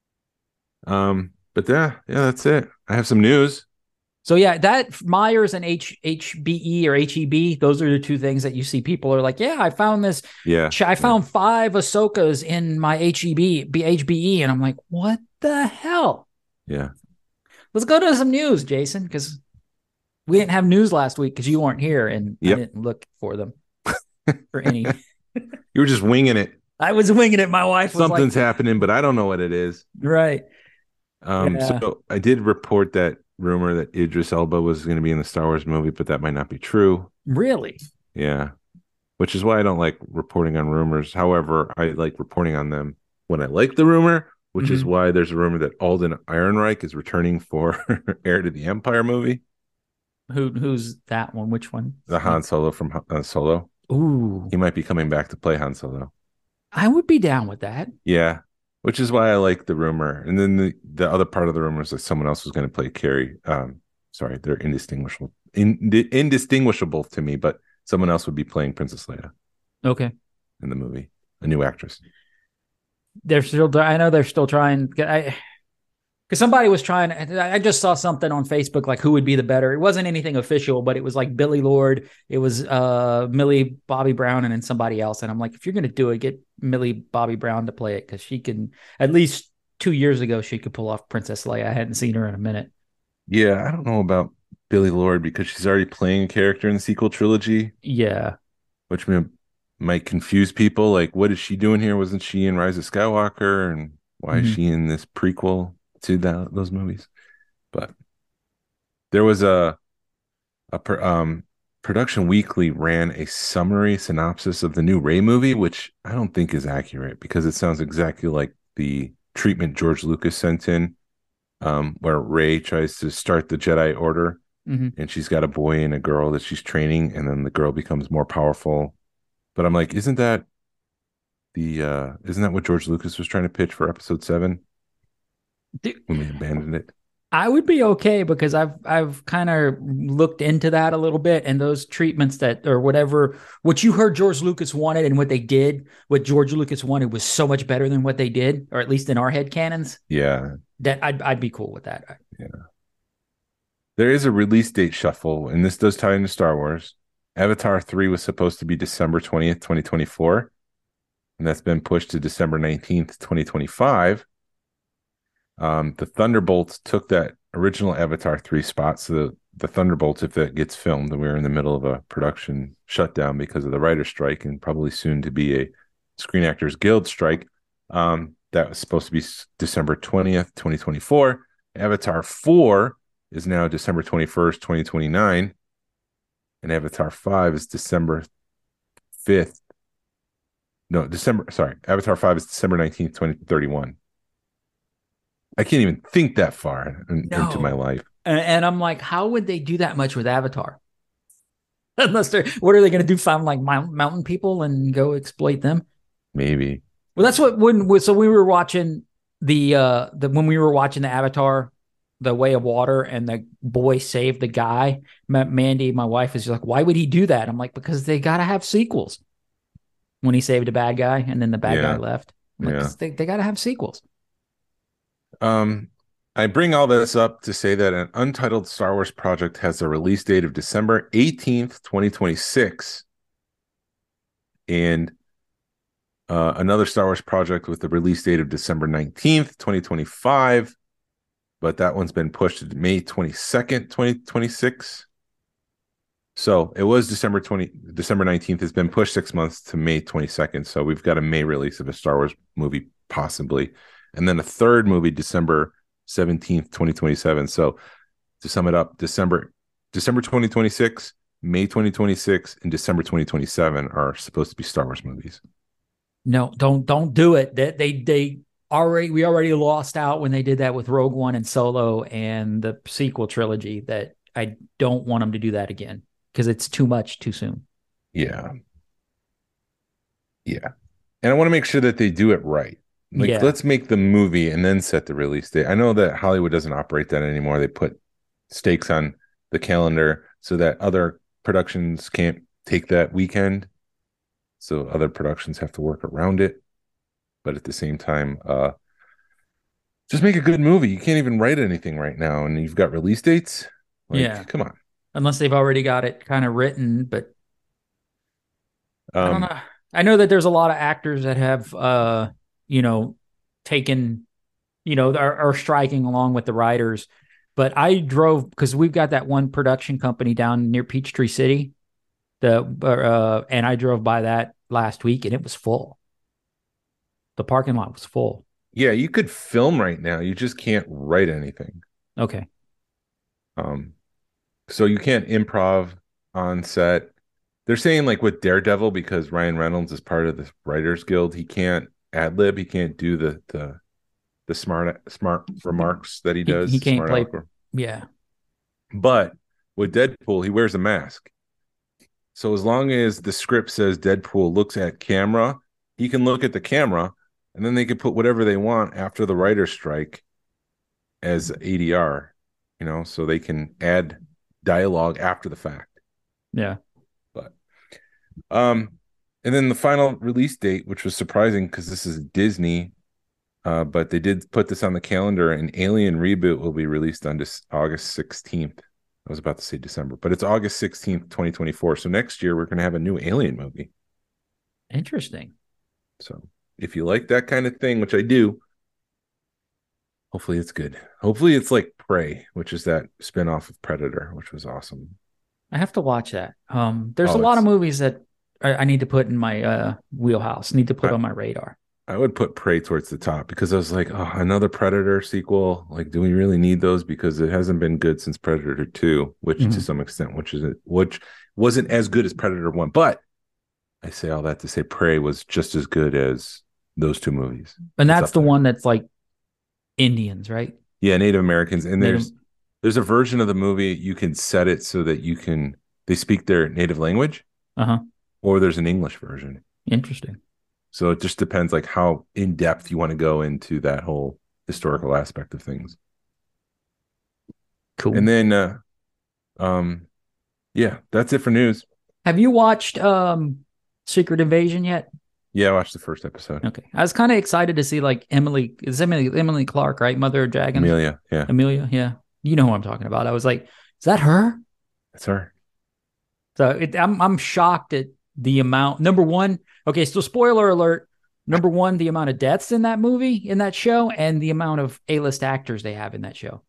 But yeah, that's it. I have some news. So yeah, that Myers and HBE or HEB, those are the 2 things that you see people are like, "Yeah, I found this. Yeah. I found 5 Ahsokas in my HBE. And I'm like, "What the hell?" Yeah. Let's go to some news, Jason, because we didn't have news last week because you weren't here, and I didn't look for them for any. You were just winging it. I was winging it. My wife was Something's happening, but I don't know what it is. Right. So I did report that rumor that Idris Elba was going to be in the Star Wars movie, but that might not be true. Really? Yeah. Which is why I don't like reporting on rumors. However, I like reporting on them when I like the rumor, which is why there's a rumor that Alden Ehrenreich is returning for Heir to the Empire movie. Who's that one? Which one? The Han Solo from Solo. Ooh. He might be coming back to play Han Solo. I would be down with that. Yeah. Which is why I like the rumor. And then the other part of the rumor is that someone else was going to play Carrie. Sorry, they're indistinguishable to me, but someone else would be playing Princess Leia. Okay. In the movie. A new actress. I know they're still trying. Because somebody was trying. I just saw something on Facebook like who would be the better. It wasn't anything official, but it was like Billy Lord. It was Millie Bobby Brown and then somebody else. And I'm like, if you're going to do it, get Millie Bobby Brown to play it because she can. At least 2 years ago, she could pull off Princess Leia. I hadn't seen her in a minute. Yeah, I don't know about Billy Lord because she's already playing a character in the sequel trilogy. Yeah. Which might confuse people. Like, what is she doing here? Wasn't she in Rise of Skywalker? And why is she in this prequel to those movies? But there was Production Weekly ran a summary synopsis of the new Rey movie, which I don't think is accurate because it sounds exactly like the treatment George Lucas sent in, where Rey tries to start the Jedi Order, and she's got a boy and a girl that she's training, and then the girl becomes more powerful, But I'm like, isn't that what George Lucas was trying to pitch for episode 7 when they abandoned it? I would be okay because I've kind of looked into that a little bit, and those treatments that or whatever what you heard George Lucas wanted and what they did, what George Lucas wanted was so much better than what they did, or at least in our head canons. Yeah, that I'd be cool with that. Yeah, there is a release date shuffle, and this does tie into Star Wars. Avatar 3 was supposed to be December 20th, 2024, and that's been pushed to December 19th, 2025. The Thunderbolts took that original Avatar 3 spot. So the Thunderbolts, if that gets filmed, and we're in the middle of a production shutdown because of the writer's strike and probably soon to be a Screen Actors Guild strike, that was supposed to be December 20th, 2024. Avatar 4 is now December 21st, 2029. And Avatar 5 is December 5th. No, Avatar 5 is December 19th, 2031. I can't even think that far into my life. And I'm like, how would they do that much with Avatar? Unless what are they going to do? Find like mountain people and go exploit them? Maybe. Well, that's what so we were watching when we were watching the Avatar, The Way of Water, and the boy saved the guy. Mandy, my wife, is like, why would he do that? I'm like, because they got to have sequels. When he saved a bad guy and then the bad guy left, like, they got to have sequels. I bring all this up to say that an untitled Star Wars project has a release date of December 18th, 2026. And another Star Wars project with the release date of December 19th, 2025. But that one's been pushed to May 22nd, 2026. So it was December 19th. It's been pushed 6 months to May 22nd. So we've got a May release of a Star Wars movie, possibly. And then a third movie, December 17th, 2027. So to sum it up, December 2026, May 2026, and December 2027 are supposed to be Star Wars movies. No, don't do it. We already lost out when they did that with Rogue One and Solo and the sequel trilogy. That I don't want them to do that again because it's too much too soon. Yeah. And I want to make sure that they do it right. Let's make the movie and then set the release date. I know that Hollywood doesn't operate that anymore. They put stakes on the calendar so that other productions can't take that weekend. So other productions have to work around it. But at the same time, just make a good movie. You can't even write anything right now, and you've got release dates. Come on. Unless they've already got it kind of written, but I don't know. I know that there's a lot of actors that have, taken, are striking along with the writers. But I drove because we've got that one production company down near Peachtree City, and I drove by that last week, and it was full. The parking lot was full. Yeah, you could film right now. You just can't write anything. Okay. So you can't improv on set. They're saying like with Daredevil, because Ryan Reynolds is part of the Writers Guild, he can't ad lib. He can't do the smart remarks that he does. He can't play. Yeah. But with Deadpool, he wears a mask. So as long as the script says Deadpool looks at camera, he can look at the camera, and then they could put whatever they want after the writer's strike as ADR, so they can add dialogue after the fact. Yeah. But, and then the final release date, which was surprising because this is Disney, but they did put this on the calendar, and Alien Reboot will be released on August 16th. I was about to say December, but it's August 16th, 2024. So next year, we're going to have a new Alien movie. Interesting. So if you like that kind of thing, which I do, hopefully it's good. Hopefully it's like Prey, which is that spinoff of Predator, which was awesome. I have to watch that. There's a lot of movies that I need to put in my wheelhouse, need to put on my radar. I would put Prey towards the top because I was like, oh, another Predator sequel. Like, do we really need those? Because it hasn't been good since Predator 2, which to some extent, which wasn't as good as Predator 1. But I say all that to say Prey was just as good as those two movies. And that's the one that's like Indians, right? Yeah, Native Americans. And there's a version of the movie you can set it so that they speak their native language. Uh-huh. or there's an English version. Interesting. So it just depends like how in depth you want to go into that whole historical aspect of things. Cool. And then yeah, that's it for news. Have you watched Secret Invasion yet? Yeah, I watched the first episode. Okay. I was kind of excited to see like Emily Clark, right? Mother of Dragons. Emilia, yeah. You know who I'm talking about. I was like, is that her? That's her. So I'm shocked at the amount. Number one, okay, so spoiler alert. Number one, the amount of deaths in that movie, in that show, and the amount of A-list actors they have in that show.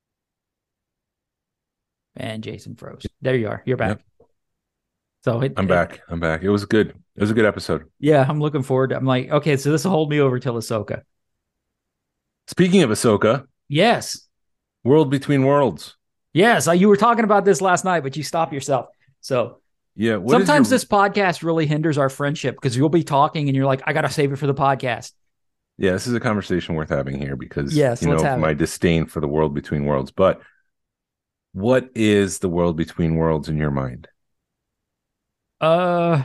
And Jason froze. There you are. You're back. Yep. So I'm back. It was good. It was a good episode. Yeah, I'm looking forward. I'm like, okay, so this will hold me over till Ahsoka. Speaking of Ahsoka. Yes. World Between Worlds. Yes, you were talking about this last night, but you stopped yourself. So yeah, sometimes this podcast really hinders our friendship because you'll be talking and you're like, I got to save it for the podcast. Yeah, this is a conversation worth having here because, yes, my disdain for the World Between Worlds. But what is the World Between Worlds in your mind? The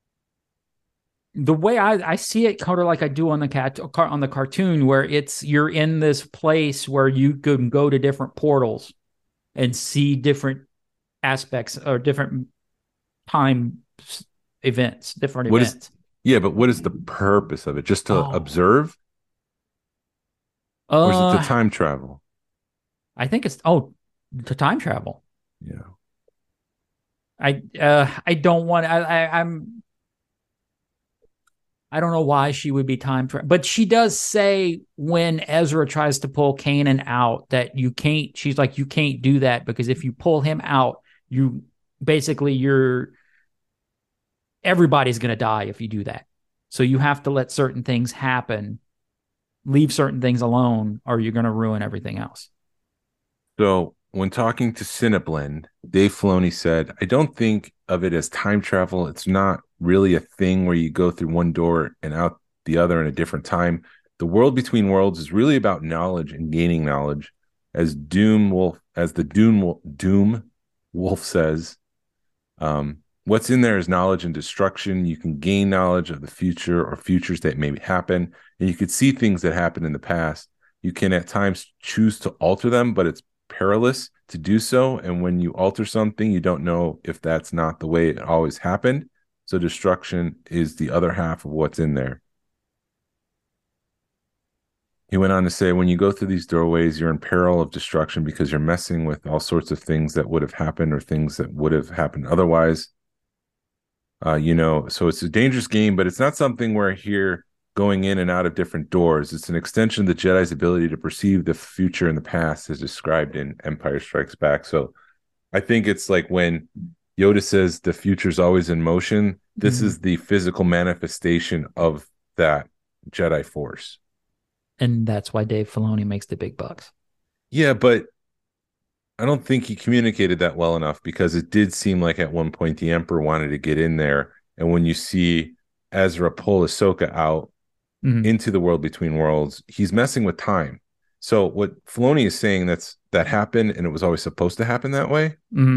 way I see it, kind of like I do on the cartoon, where you're in this place where you can go to different portals and see different aspects or different time events, different events. But what is the purpose of it? Just to observe? Or is it to time travel? I think it's to time travel. Yeah. I don't want I don't know why she would be time travel, but she does say when Ezra tries to pull Kanan out that you can't. She's like, you can't do that because if you pull him out, everybody's going to die if you do that. So you have to let certain things happen, leave certain things alone, or you're going to ruin everything else. So when talking to Cineblend, Dave Filoni said, I don't think of it as time travel. It's not really a thing where you go through one door and out the other in a different time. The World Between Worlds is really about knowledge and gaining knowledge. As Doom Wolf says, what's in there is knowledge and destruction. You can gain knowledge of the future or futures that may happen, and you could see things that happened in the past. You can at times choose to alter them, but it's perilous to do so. And when you alter something, you don't know if that's not the way it always happened. So destruction is the other half of what's in there. He went on to say, when you go through these doorways, you're in peril of destruction because you're messing with all sorts of things that would have happened or things that would have happened otherwise. So it's a dangerous game, but it's not something where here going in and out of different doors. It's an extension of the Jedi's ability to perceive the future and the past as described in Empire Strikes Back. So I think it's like when Yoda says the future's always in motion. This is the physical manifestation of that Jedi Force. And that's why Dave Filoni makes the big bucks. Yeah, but I don't think he communicated that well enough because it did seem like at one point the Emperor wanted to get in there. And when you see Ezra pull Ahsoka out into the World Between Worlds, he's messing with time. So what Filoni is saying that happened and it was always supposed to happen that way.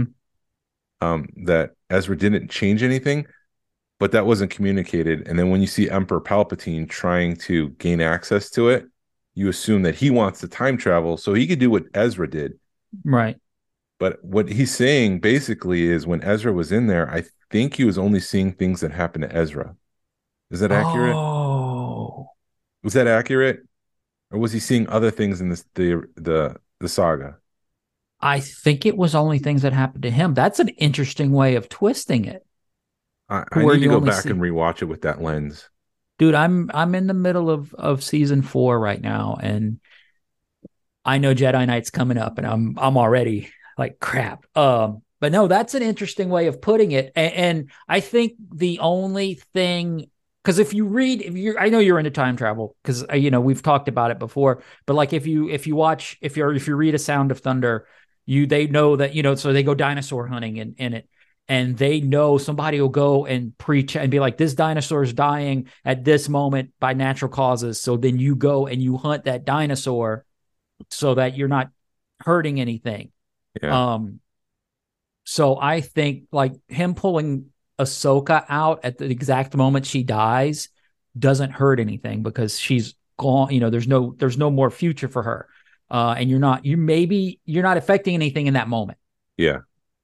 That Ezra didn't change anything, but that wasn't communicated. And then when you see Emperor Palpatine trying to gain access to it, you assume that he wants to time travel so he could do what Ezra did. Right. But what he's saying basically is when Ezra was in there, I think he was only seeing things that happened to Ezra. Is that accurate? Oh. Was that accurate? Or was he seeing other things in the saga? I think it was only things that happened to him. That's an interesting way of twisting it. I need to go back and rewatch it with that lens. Dude, I'm in the middle of season 4 right now, and I know Jedi Knight's coming up, and I'm already like crap. But no, that's an interesting way of putting it. And I think the only thing, because I know you're into time travel because we've talked about it before. But like if you read A Sound of Thunder, they know that so they go dinosaur hunting in it. And they know somebody will go and preach and be like, this dinosaur is dying at this moment by natural causes. So then you go and you hunt that dinosaur so that you're not hurting anything. Yeah. So I think like him pulling Ahsoka out at the exact moment she dies doesn't hurt anything because she's gone. There's no more future for her. And you're not affecting anything in that moment. Yeah.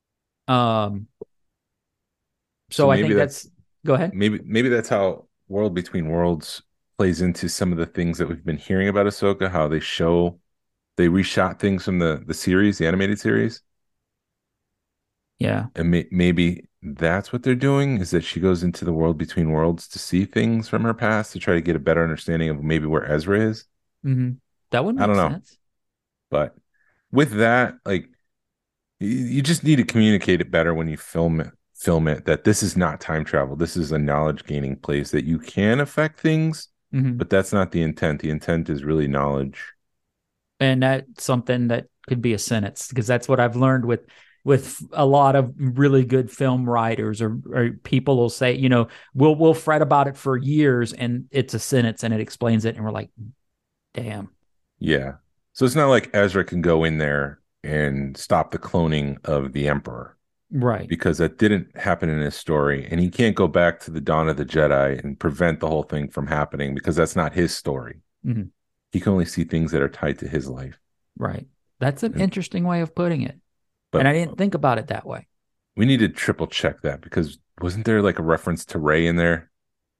So I think that's go ahead. Maybe that's how World Between Worlds plays into some of the things that we've been hearing about Ahsoka, how they reshot things from the series, the animated series. Yeah. And maybe that's what they're doing, is that she goes into the World Between Worlds to see things from her past to try to get a better understanding of maybe where Ezra is. Mm-hmm. That would make sense. But with that, like, you just need to communicate it better when you film it, that this is not time travel. This is a knowledge gaining place, that you can affect things, but that's not the intent. The intent is really knowledge. And that's something that could be a sentence, because that's what I've learned with a lot of really good film writers or people will say, we'll fret about it for years and it's a sentence and it explains it. And we're like, damn. Yeah. So it's not like Ezra can go in there and stop the cloning of the Emperor. Right. Because that didn't happen in his story. And he can't go back to the Dawn of the Jedi and prevent the whole thing from happening, because that's not his story. Mm-hmm. He can only see things that are tied to his life. Right. That's an interesting way of putting it. And I didn't think about it that way. We need to triple check that, because wasn't there like a reference to Rey in there?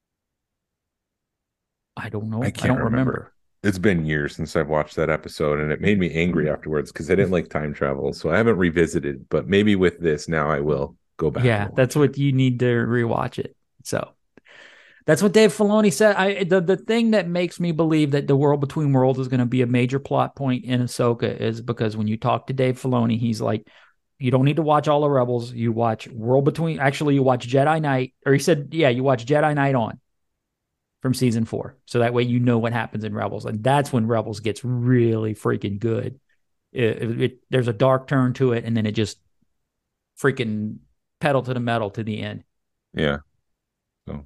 I don't know. I don't remember. It's been years since I've watched that episode, and it made me angry afterwards because I didn't like time travel. So I haven't revisited, but maybe with this now I will go back. Yeah, that's what you need to rewatch it. So that's what Dave Filoni said. The thing that makes me believe that the World Between Worlds is going to be a major plot point in Ahsoka is because when you talk to Dave Filoni, he's like, you don't need to watch all the Rebels. You watch you watch Jedi Knight, or he said, yeah, you watch Jedi Knight on from season 4. So that way you know what happens in Rebels. And that's when Rebels gets really freaking good. There's a dark turn to it, and then it just freaking pedal to the metal to the end. Yeah. So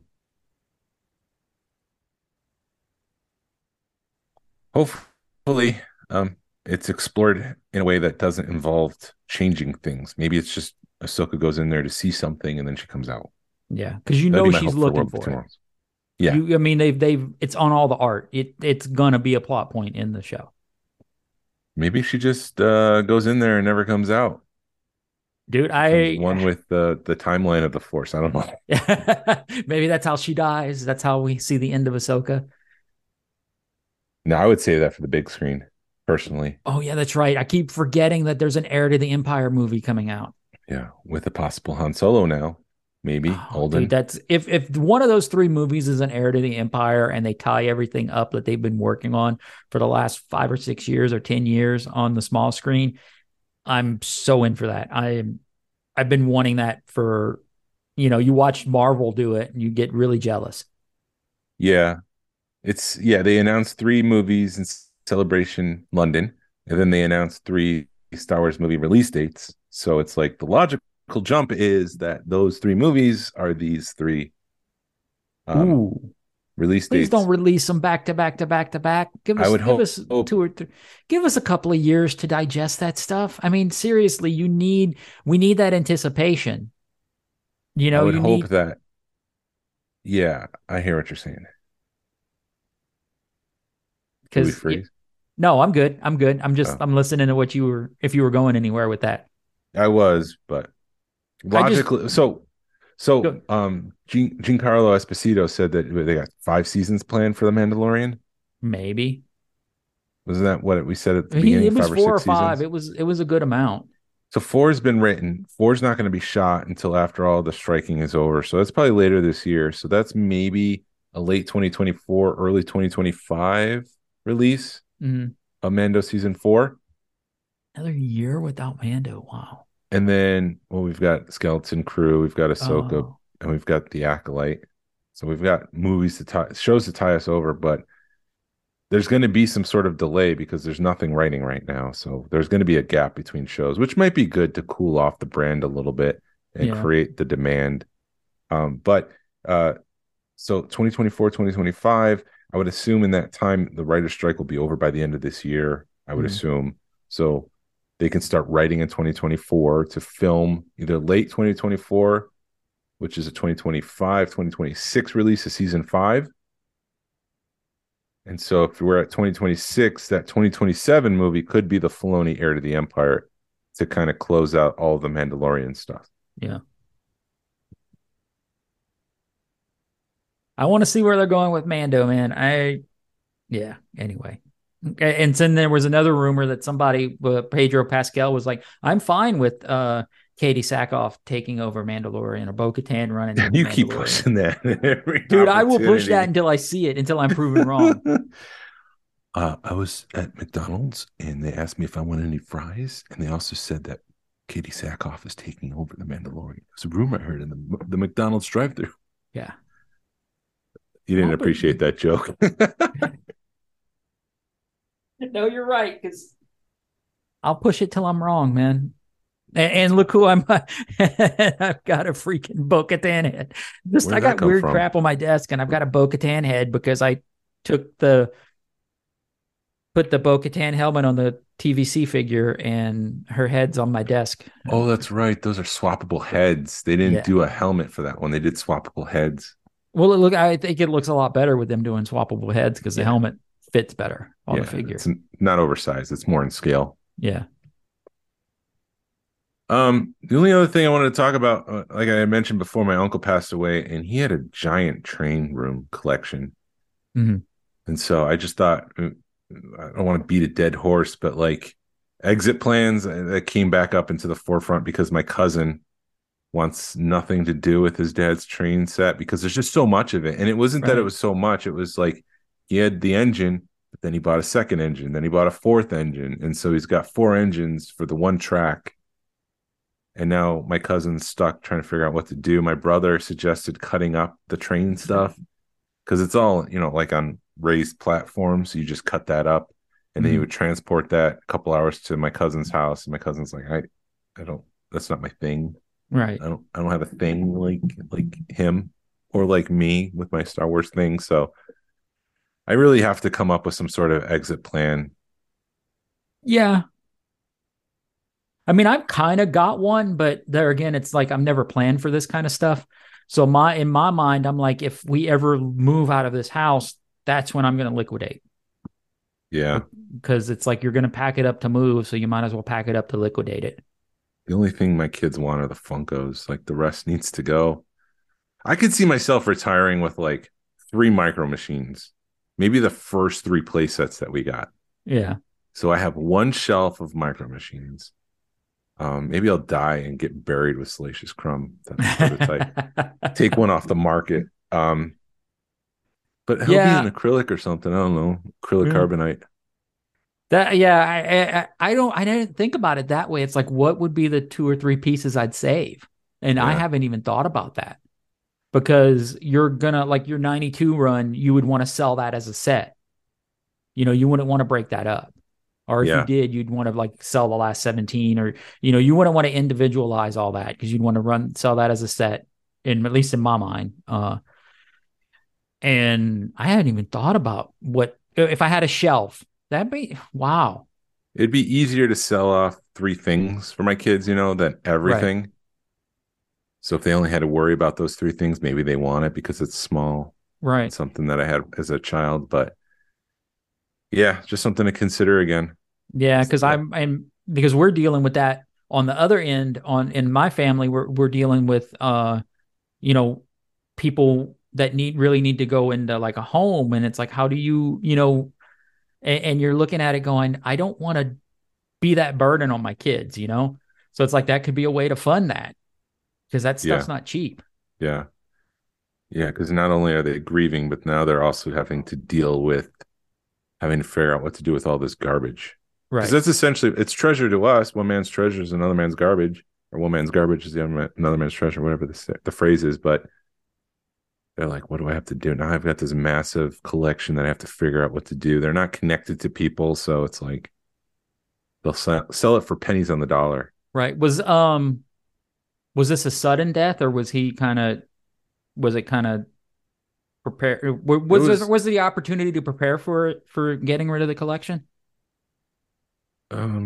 hopefully it's explored in a way that doesn't involve changing things. Maybe it's just Ahsoka goes in there to see something and then she comes out. Yeah, because she's looking for it. Yeah, they've it's on all the art. It's gonna be a plot point in the show. Maybe she just goes in there and never comes out. Dude, one with the timeline of the Force. I don't know. Maybe that's how she dies. That's how we see the end of Ahsoka. No, I would say that for the big screen, personally. Oh yeah, that's right. I keep forgetting that there's an Heir to the Empire movie coming out. Yeah, with a possible Han Solo now. Maybe Holden. Dude, that's if one of those 3 movies is an Heir to the Empire and they tie everything up that they've been working on for the last 5 or 6 years or 10 years on the small screen, I'm so in for that. I've been wanting that for, you watch Marvel do it and you get really jealous. Yeah. They announced 3 movies in Celebration London, and then they announced 3 Star Wars movie release dates. So it's like the logical jump is that those 3 movies are these 3 release dates. Please don't release them back to back to back to back. Give us 2 or 3. Give us a couple of years to digest that stuff. I mean, seriously, we need that anticipation. I would hope that. Yeah, I hear what you're saying. Because no, I'm good. I'm listening to what if you were going anywhere with that. I was, but logically, Giancarlo Esposito said that they got 5 seasons planned for The Mandalorian. Maybe. Wasn't that what we said at the beginning? It was 5 4 or 6 or 5. Seasons? It was a good amount. So 4 has been written. 4 is not going to be shot until after all the striking is over. So that's probably later this year. So that's maybe a late 2024, early 2025 release of Mando season 4. Another year without Mando. Wow. And then, we've got Skeleton Crew, we've got Ahsoka, and we've got The Acolyte. So we've got shows to tie us over, but there's going to be some sort of delay because there's nothing writing right now. So there's going to be a gap between shows, which might be good to cool off the brand a little bit and create the demand. So 2024, 2025, I would assume in that time, the writer's strike will be over by the end of this year, I would assume. So they can start writing in 2024 to film either late 2024 which is a 2025, 2026 release of season 5. And so if we're at 2026, that 2027 movie could be the Filoni Heir to the Empire to kind of close out all the Mandalorian stuff. Yeah. I want to see where they're going with Mando, man. Anyway. And then there was another rumor that somebody, Pedro Pascal, was like, I'm fine with Katie Sackhoff taking over Mandalorian or Bo-Katan running. You keep pushing that. Dude, I will push that until I see it, until I'm proven wrong. I was at McDonald's and they asked me if I wanted any fries. And they also said that Katie Sackhoff is taking over the Mandalorian. It's a rumor I heard in the McDonald's drive-thru. Yeah. You didn't appreciate that joke. No, you're right, because I'll push it till I'm wrong, man. And look who I'm. I've got a freaking Bo-Katan head. I got weird crap on my desk, and I've got a Bo-Katan head because I put the Bo-Katan helmet on the TVC figure, and her head's on my desk. Oh, that's right. Those are swappable heads. They didn't do a helmet for that one. They did swappable heads. Well, I think it looks a lot better with them doing swappable heads because the helmet fits better on the figure. It's not oversized. It's more in scale. Yeah. The only other thing I wanted to talk about, like I mentioned before, my uncle passed away, and he had a giant train room collection. Mm-hmm. And so I just thought, I don't want to beat a dead horse, but like exit plans that came back up into the forefront because my cousin wants nothing to do with his dad's train set because there's just so much of it. And it wasn't that it was so much. It was like he had the engine, but then he bought a second engine, then he bought a fourth engine. And so he's got 4 engines for the one track. And now my cousin's stuck trying to figure out what to do. My brother suggested cutting up the train stuff because it's all, like on raised platforms. So you just cut that up and then you would transport that a couple hours to my cousin's house. And my cousin's like, I don't, that's not my thing. Right. I don't have a thing like him or like me with my Star Wars thing. So I really have to come up with some sort of exit plan. Yeah. I mean, I've kind of got one, but there again, it's like I'm never planned for this kind of stuff. So in my mind, I'm like, if we ever move out of this house, that's when I'm going to liquidate. Yeah. Because it's like you're going to pack it up to move, so you might as well pack it up to liquidate it. The only thing my kids want are the Funkos. Like the rest needs to go. I could see myself retiring with like 3 micro machines, maybe the first 3 play sets that we got. Yeah. So I have 1 shelf of micro machines. Maybe I'll die and get buried with Salacious Crumb. That's the prototype. Take one off the market. But he'll be an acrylic or something. I don't know. Acrylic carbonite. I didn't think about it that way. It's like, what would be the 2 or 3 pieces I'd save? And I haven't even thought about that because you're gonna, like your 92 run, you would want to sell that as a set. You wouldn't want to break that up. Or if you did, you'd want to like sell the last 17 or, you wouldn't want to individualize all that because you'd want to sell that as a set, at least in my mind. And I hadn't even thought about what, if I had a shelf, that'd be, wow. It'd be easier to sell off 3 things for my kids, than everything. Right. So if they only had to worry about those 3 things, maybe they want it because it's small. Right. It's something that I had as a child, but yeah, just something to consider again. Yeah, because because we're dealing with that on the other end. In my family, we're dealing with people that really need to go into like a home, and it's like, how do you and you're looking at it going, I don't want to be that burden on my kids, So it's like that could be a way to fund that because that stuff's not cheap. Yeah, because not only are they grieving, but now they're also having to deal with having to figure out what to do with all this garbage. Right. Because that's essentially, it's treasure to us. One man's treasure is another man's garbage, or one man's garbage is another man's treasure, whatever the phrase is. But they're like, what do I have to do? Now I've got this massive collection that I have to figure out what to do. They're not connected to people. So it's like, they'll sell it for pennies on the dollar. Right. Was this a sudden death or was it kind of prepare? Was the opportunity to prepare for getting rid of the collection?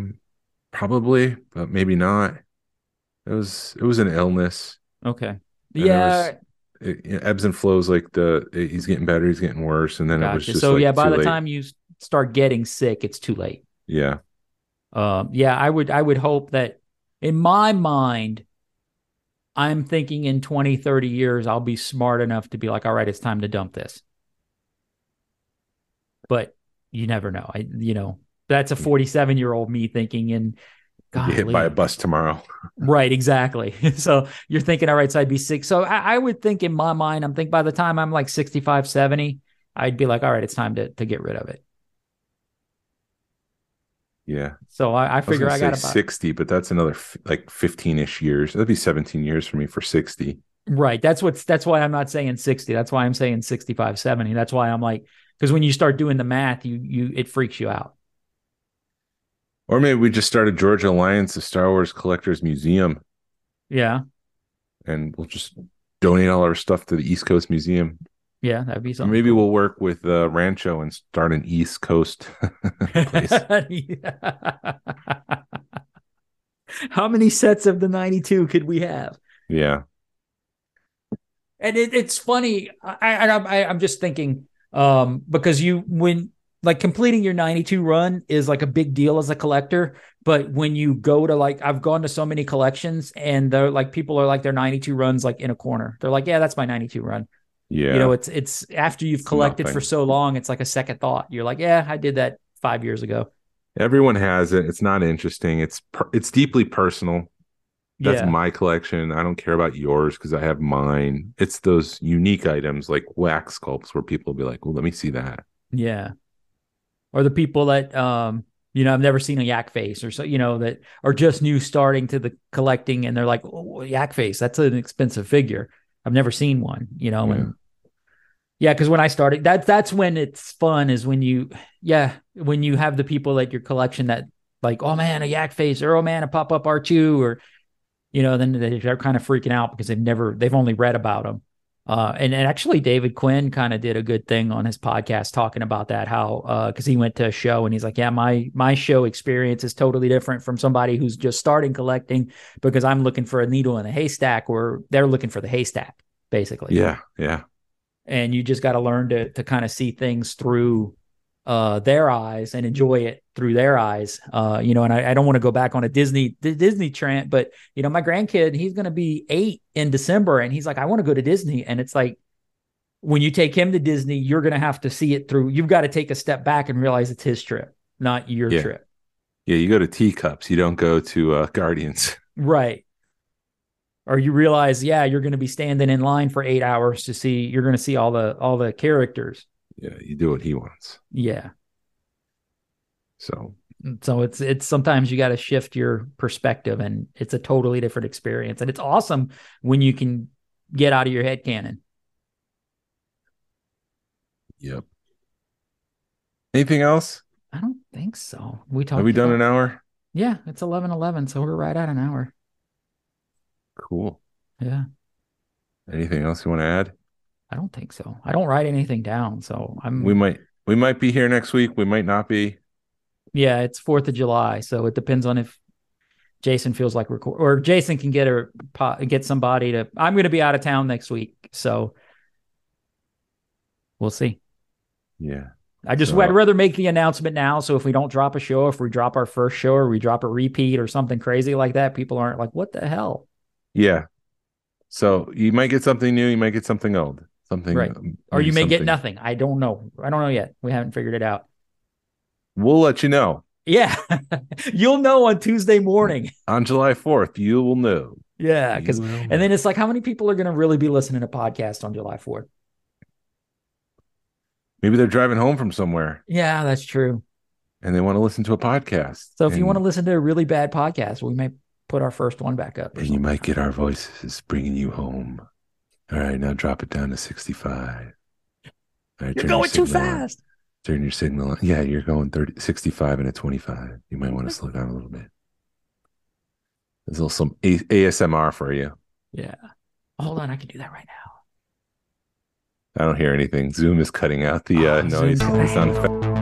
Probably, but maybe not. It was an illness. Okay. And Yeah. it ebbs and flows. Like he's getting better, he's getting worse, and then it was Gotcha. just So like yeah, by too the late. time you start getting sick, it's too late. Yeah. Yeah, I would hope that in my mind, I'm thinking in 20, 30 years, I'll be smart enough to be like, all right, it's time to dump this. But you never know. That's a 47-year-old me thinking, and Get hit by a golly, bus tomorrow. right, exactly. So you're thinking, all right, so I'd be sick. So I would think in my mind, I'm thinking by the time I'm like 65, 70, I'd be like, all right, it's time to get rid of it. Yeah. So I was figure gonna I got say about 60, but that's another like 15-ish years. That'd be 17 years for me for 60. right. That's why I'm not saying 60. That's why I'm saying 65, 70. That's why I'm like, because when you start doing the math, it freaks you out. Or maybe we just start a Georgia Alliance of Star Wars Collectors Museum, Yeah. and we'll just donate all our stuff to the East Coast Museum. Yeah, that'd be Or something. maybe cool. we'll work with Rancho and start an East Coast place. How many sets of the 92 could we have? Yeah. And it's funny. I'm just thinking, because when like completing your 92 run is like a big deal as a collector. But when you go to like, I've gone to so many collections and they're like, people are like their 92 runs like in a corner. They're like, yeah, that's my 92 run. Yeah. It's after you've It's collected nothing. for so long, it's like a second thought. You're like, yeah, I did that 5 years ago. Everyone has it. It's not interesting. It's deeply personal. That's Yeah. my collection. I don't care about yours because I have mine. It's those unique items like wax sculpts where people will be like, well, let me see that. Yeah. Or the people that, I've never seen a yak face or so, that are just new starting to the collecting and they're like, oh, yak face, that's an expensive figure. I've never seen one, and yeah, because when I started, that's when it's fun is when you have the people at your collection that like, oh man, a yak face, or oh man, a pop-up R2, or then they're kind of freaking out because they've only read about them. And actually David Quinn kind of did a good thing on his podcast talking about that, how because he went to a show and he's like, yeah, my show experience is totally different from somebody who's just starting collecting because I'm looking for a needle in a haystack, or they're looking for the haystack, basically. Yeah. And you just got to learn to kind of see things through their eyes and enjoy it through their eyes. And I don't want to go back on a Disney trend, but my grandkid, he's going to be 8 in December and he's like, I want to go to Disney. And it's like, when you take him to Disney, you're going to have to see it through. You've got to take a step back and realize it's his trip, not your trip. Yeah. You go to Teacups. You don't go to Guardians. Right. Or you realize, you're going to be standing in line for 8 hours you're going to see all the characters. Yeah. You do what he wants. Yeah. So it's sometimes you got to shift your perspective and it's a totally different experience. And it's awesome when you can get out of your head canon. Yep. Anything else? I don't think so. Have we done an hour? Yeah, it's 11:11, so we're right at an hour. Cool. Yeah. Anything else you want to add? I don't think so. I don't write anything down, so We might be here next week. We might not be. Yeah, it's 4th of July, so it depends on if Jason feels like record, or Jason can get somebody to. I'm going to be out of town next week, so we'll see. Yeah. I'd rather make the announcement now. So if we don't drop a show, if we drop our first show or we drop a repeat or something crazy like that, people aren't like, what the hell? Yeah. So you might get something new. You might get something old. Something. Right. Or you may get nothing. I don't know. I don't know yet. We haven't figured it out. We'll let you know. Yeah. You'll know on Tuesday morning. On July 4th, you will know. Yeah. And then it's like, how many people are going to really be listening to podcasts on July 4th? Maybe they're driving home from somewhere. Yeah, that's true. And they want to listen to a podcast. So if you want to listen to a really bad podcast, we may put our first one back up. And you might get our voices bringing you home. All right, now drop it down to 65. All right, you're going too fast. Turn your signal on. Yeah, you're going 65 and a 25. You might want to slow down a little bit. There's a little some ASMR for you. Yeah. Hold on, I can do that right now. I don't hear anything. Zoom is cutting out the noise.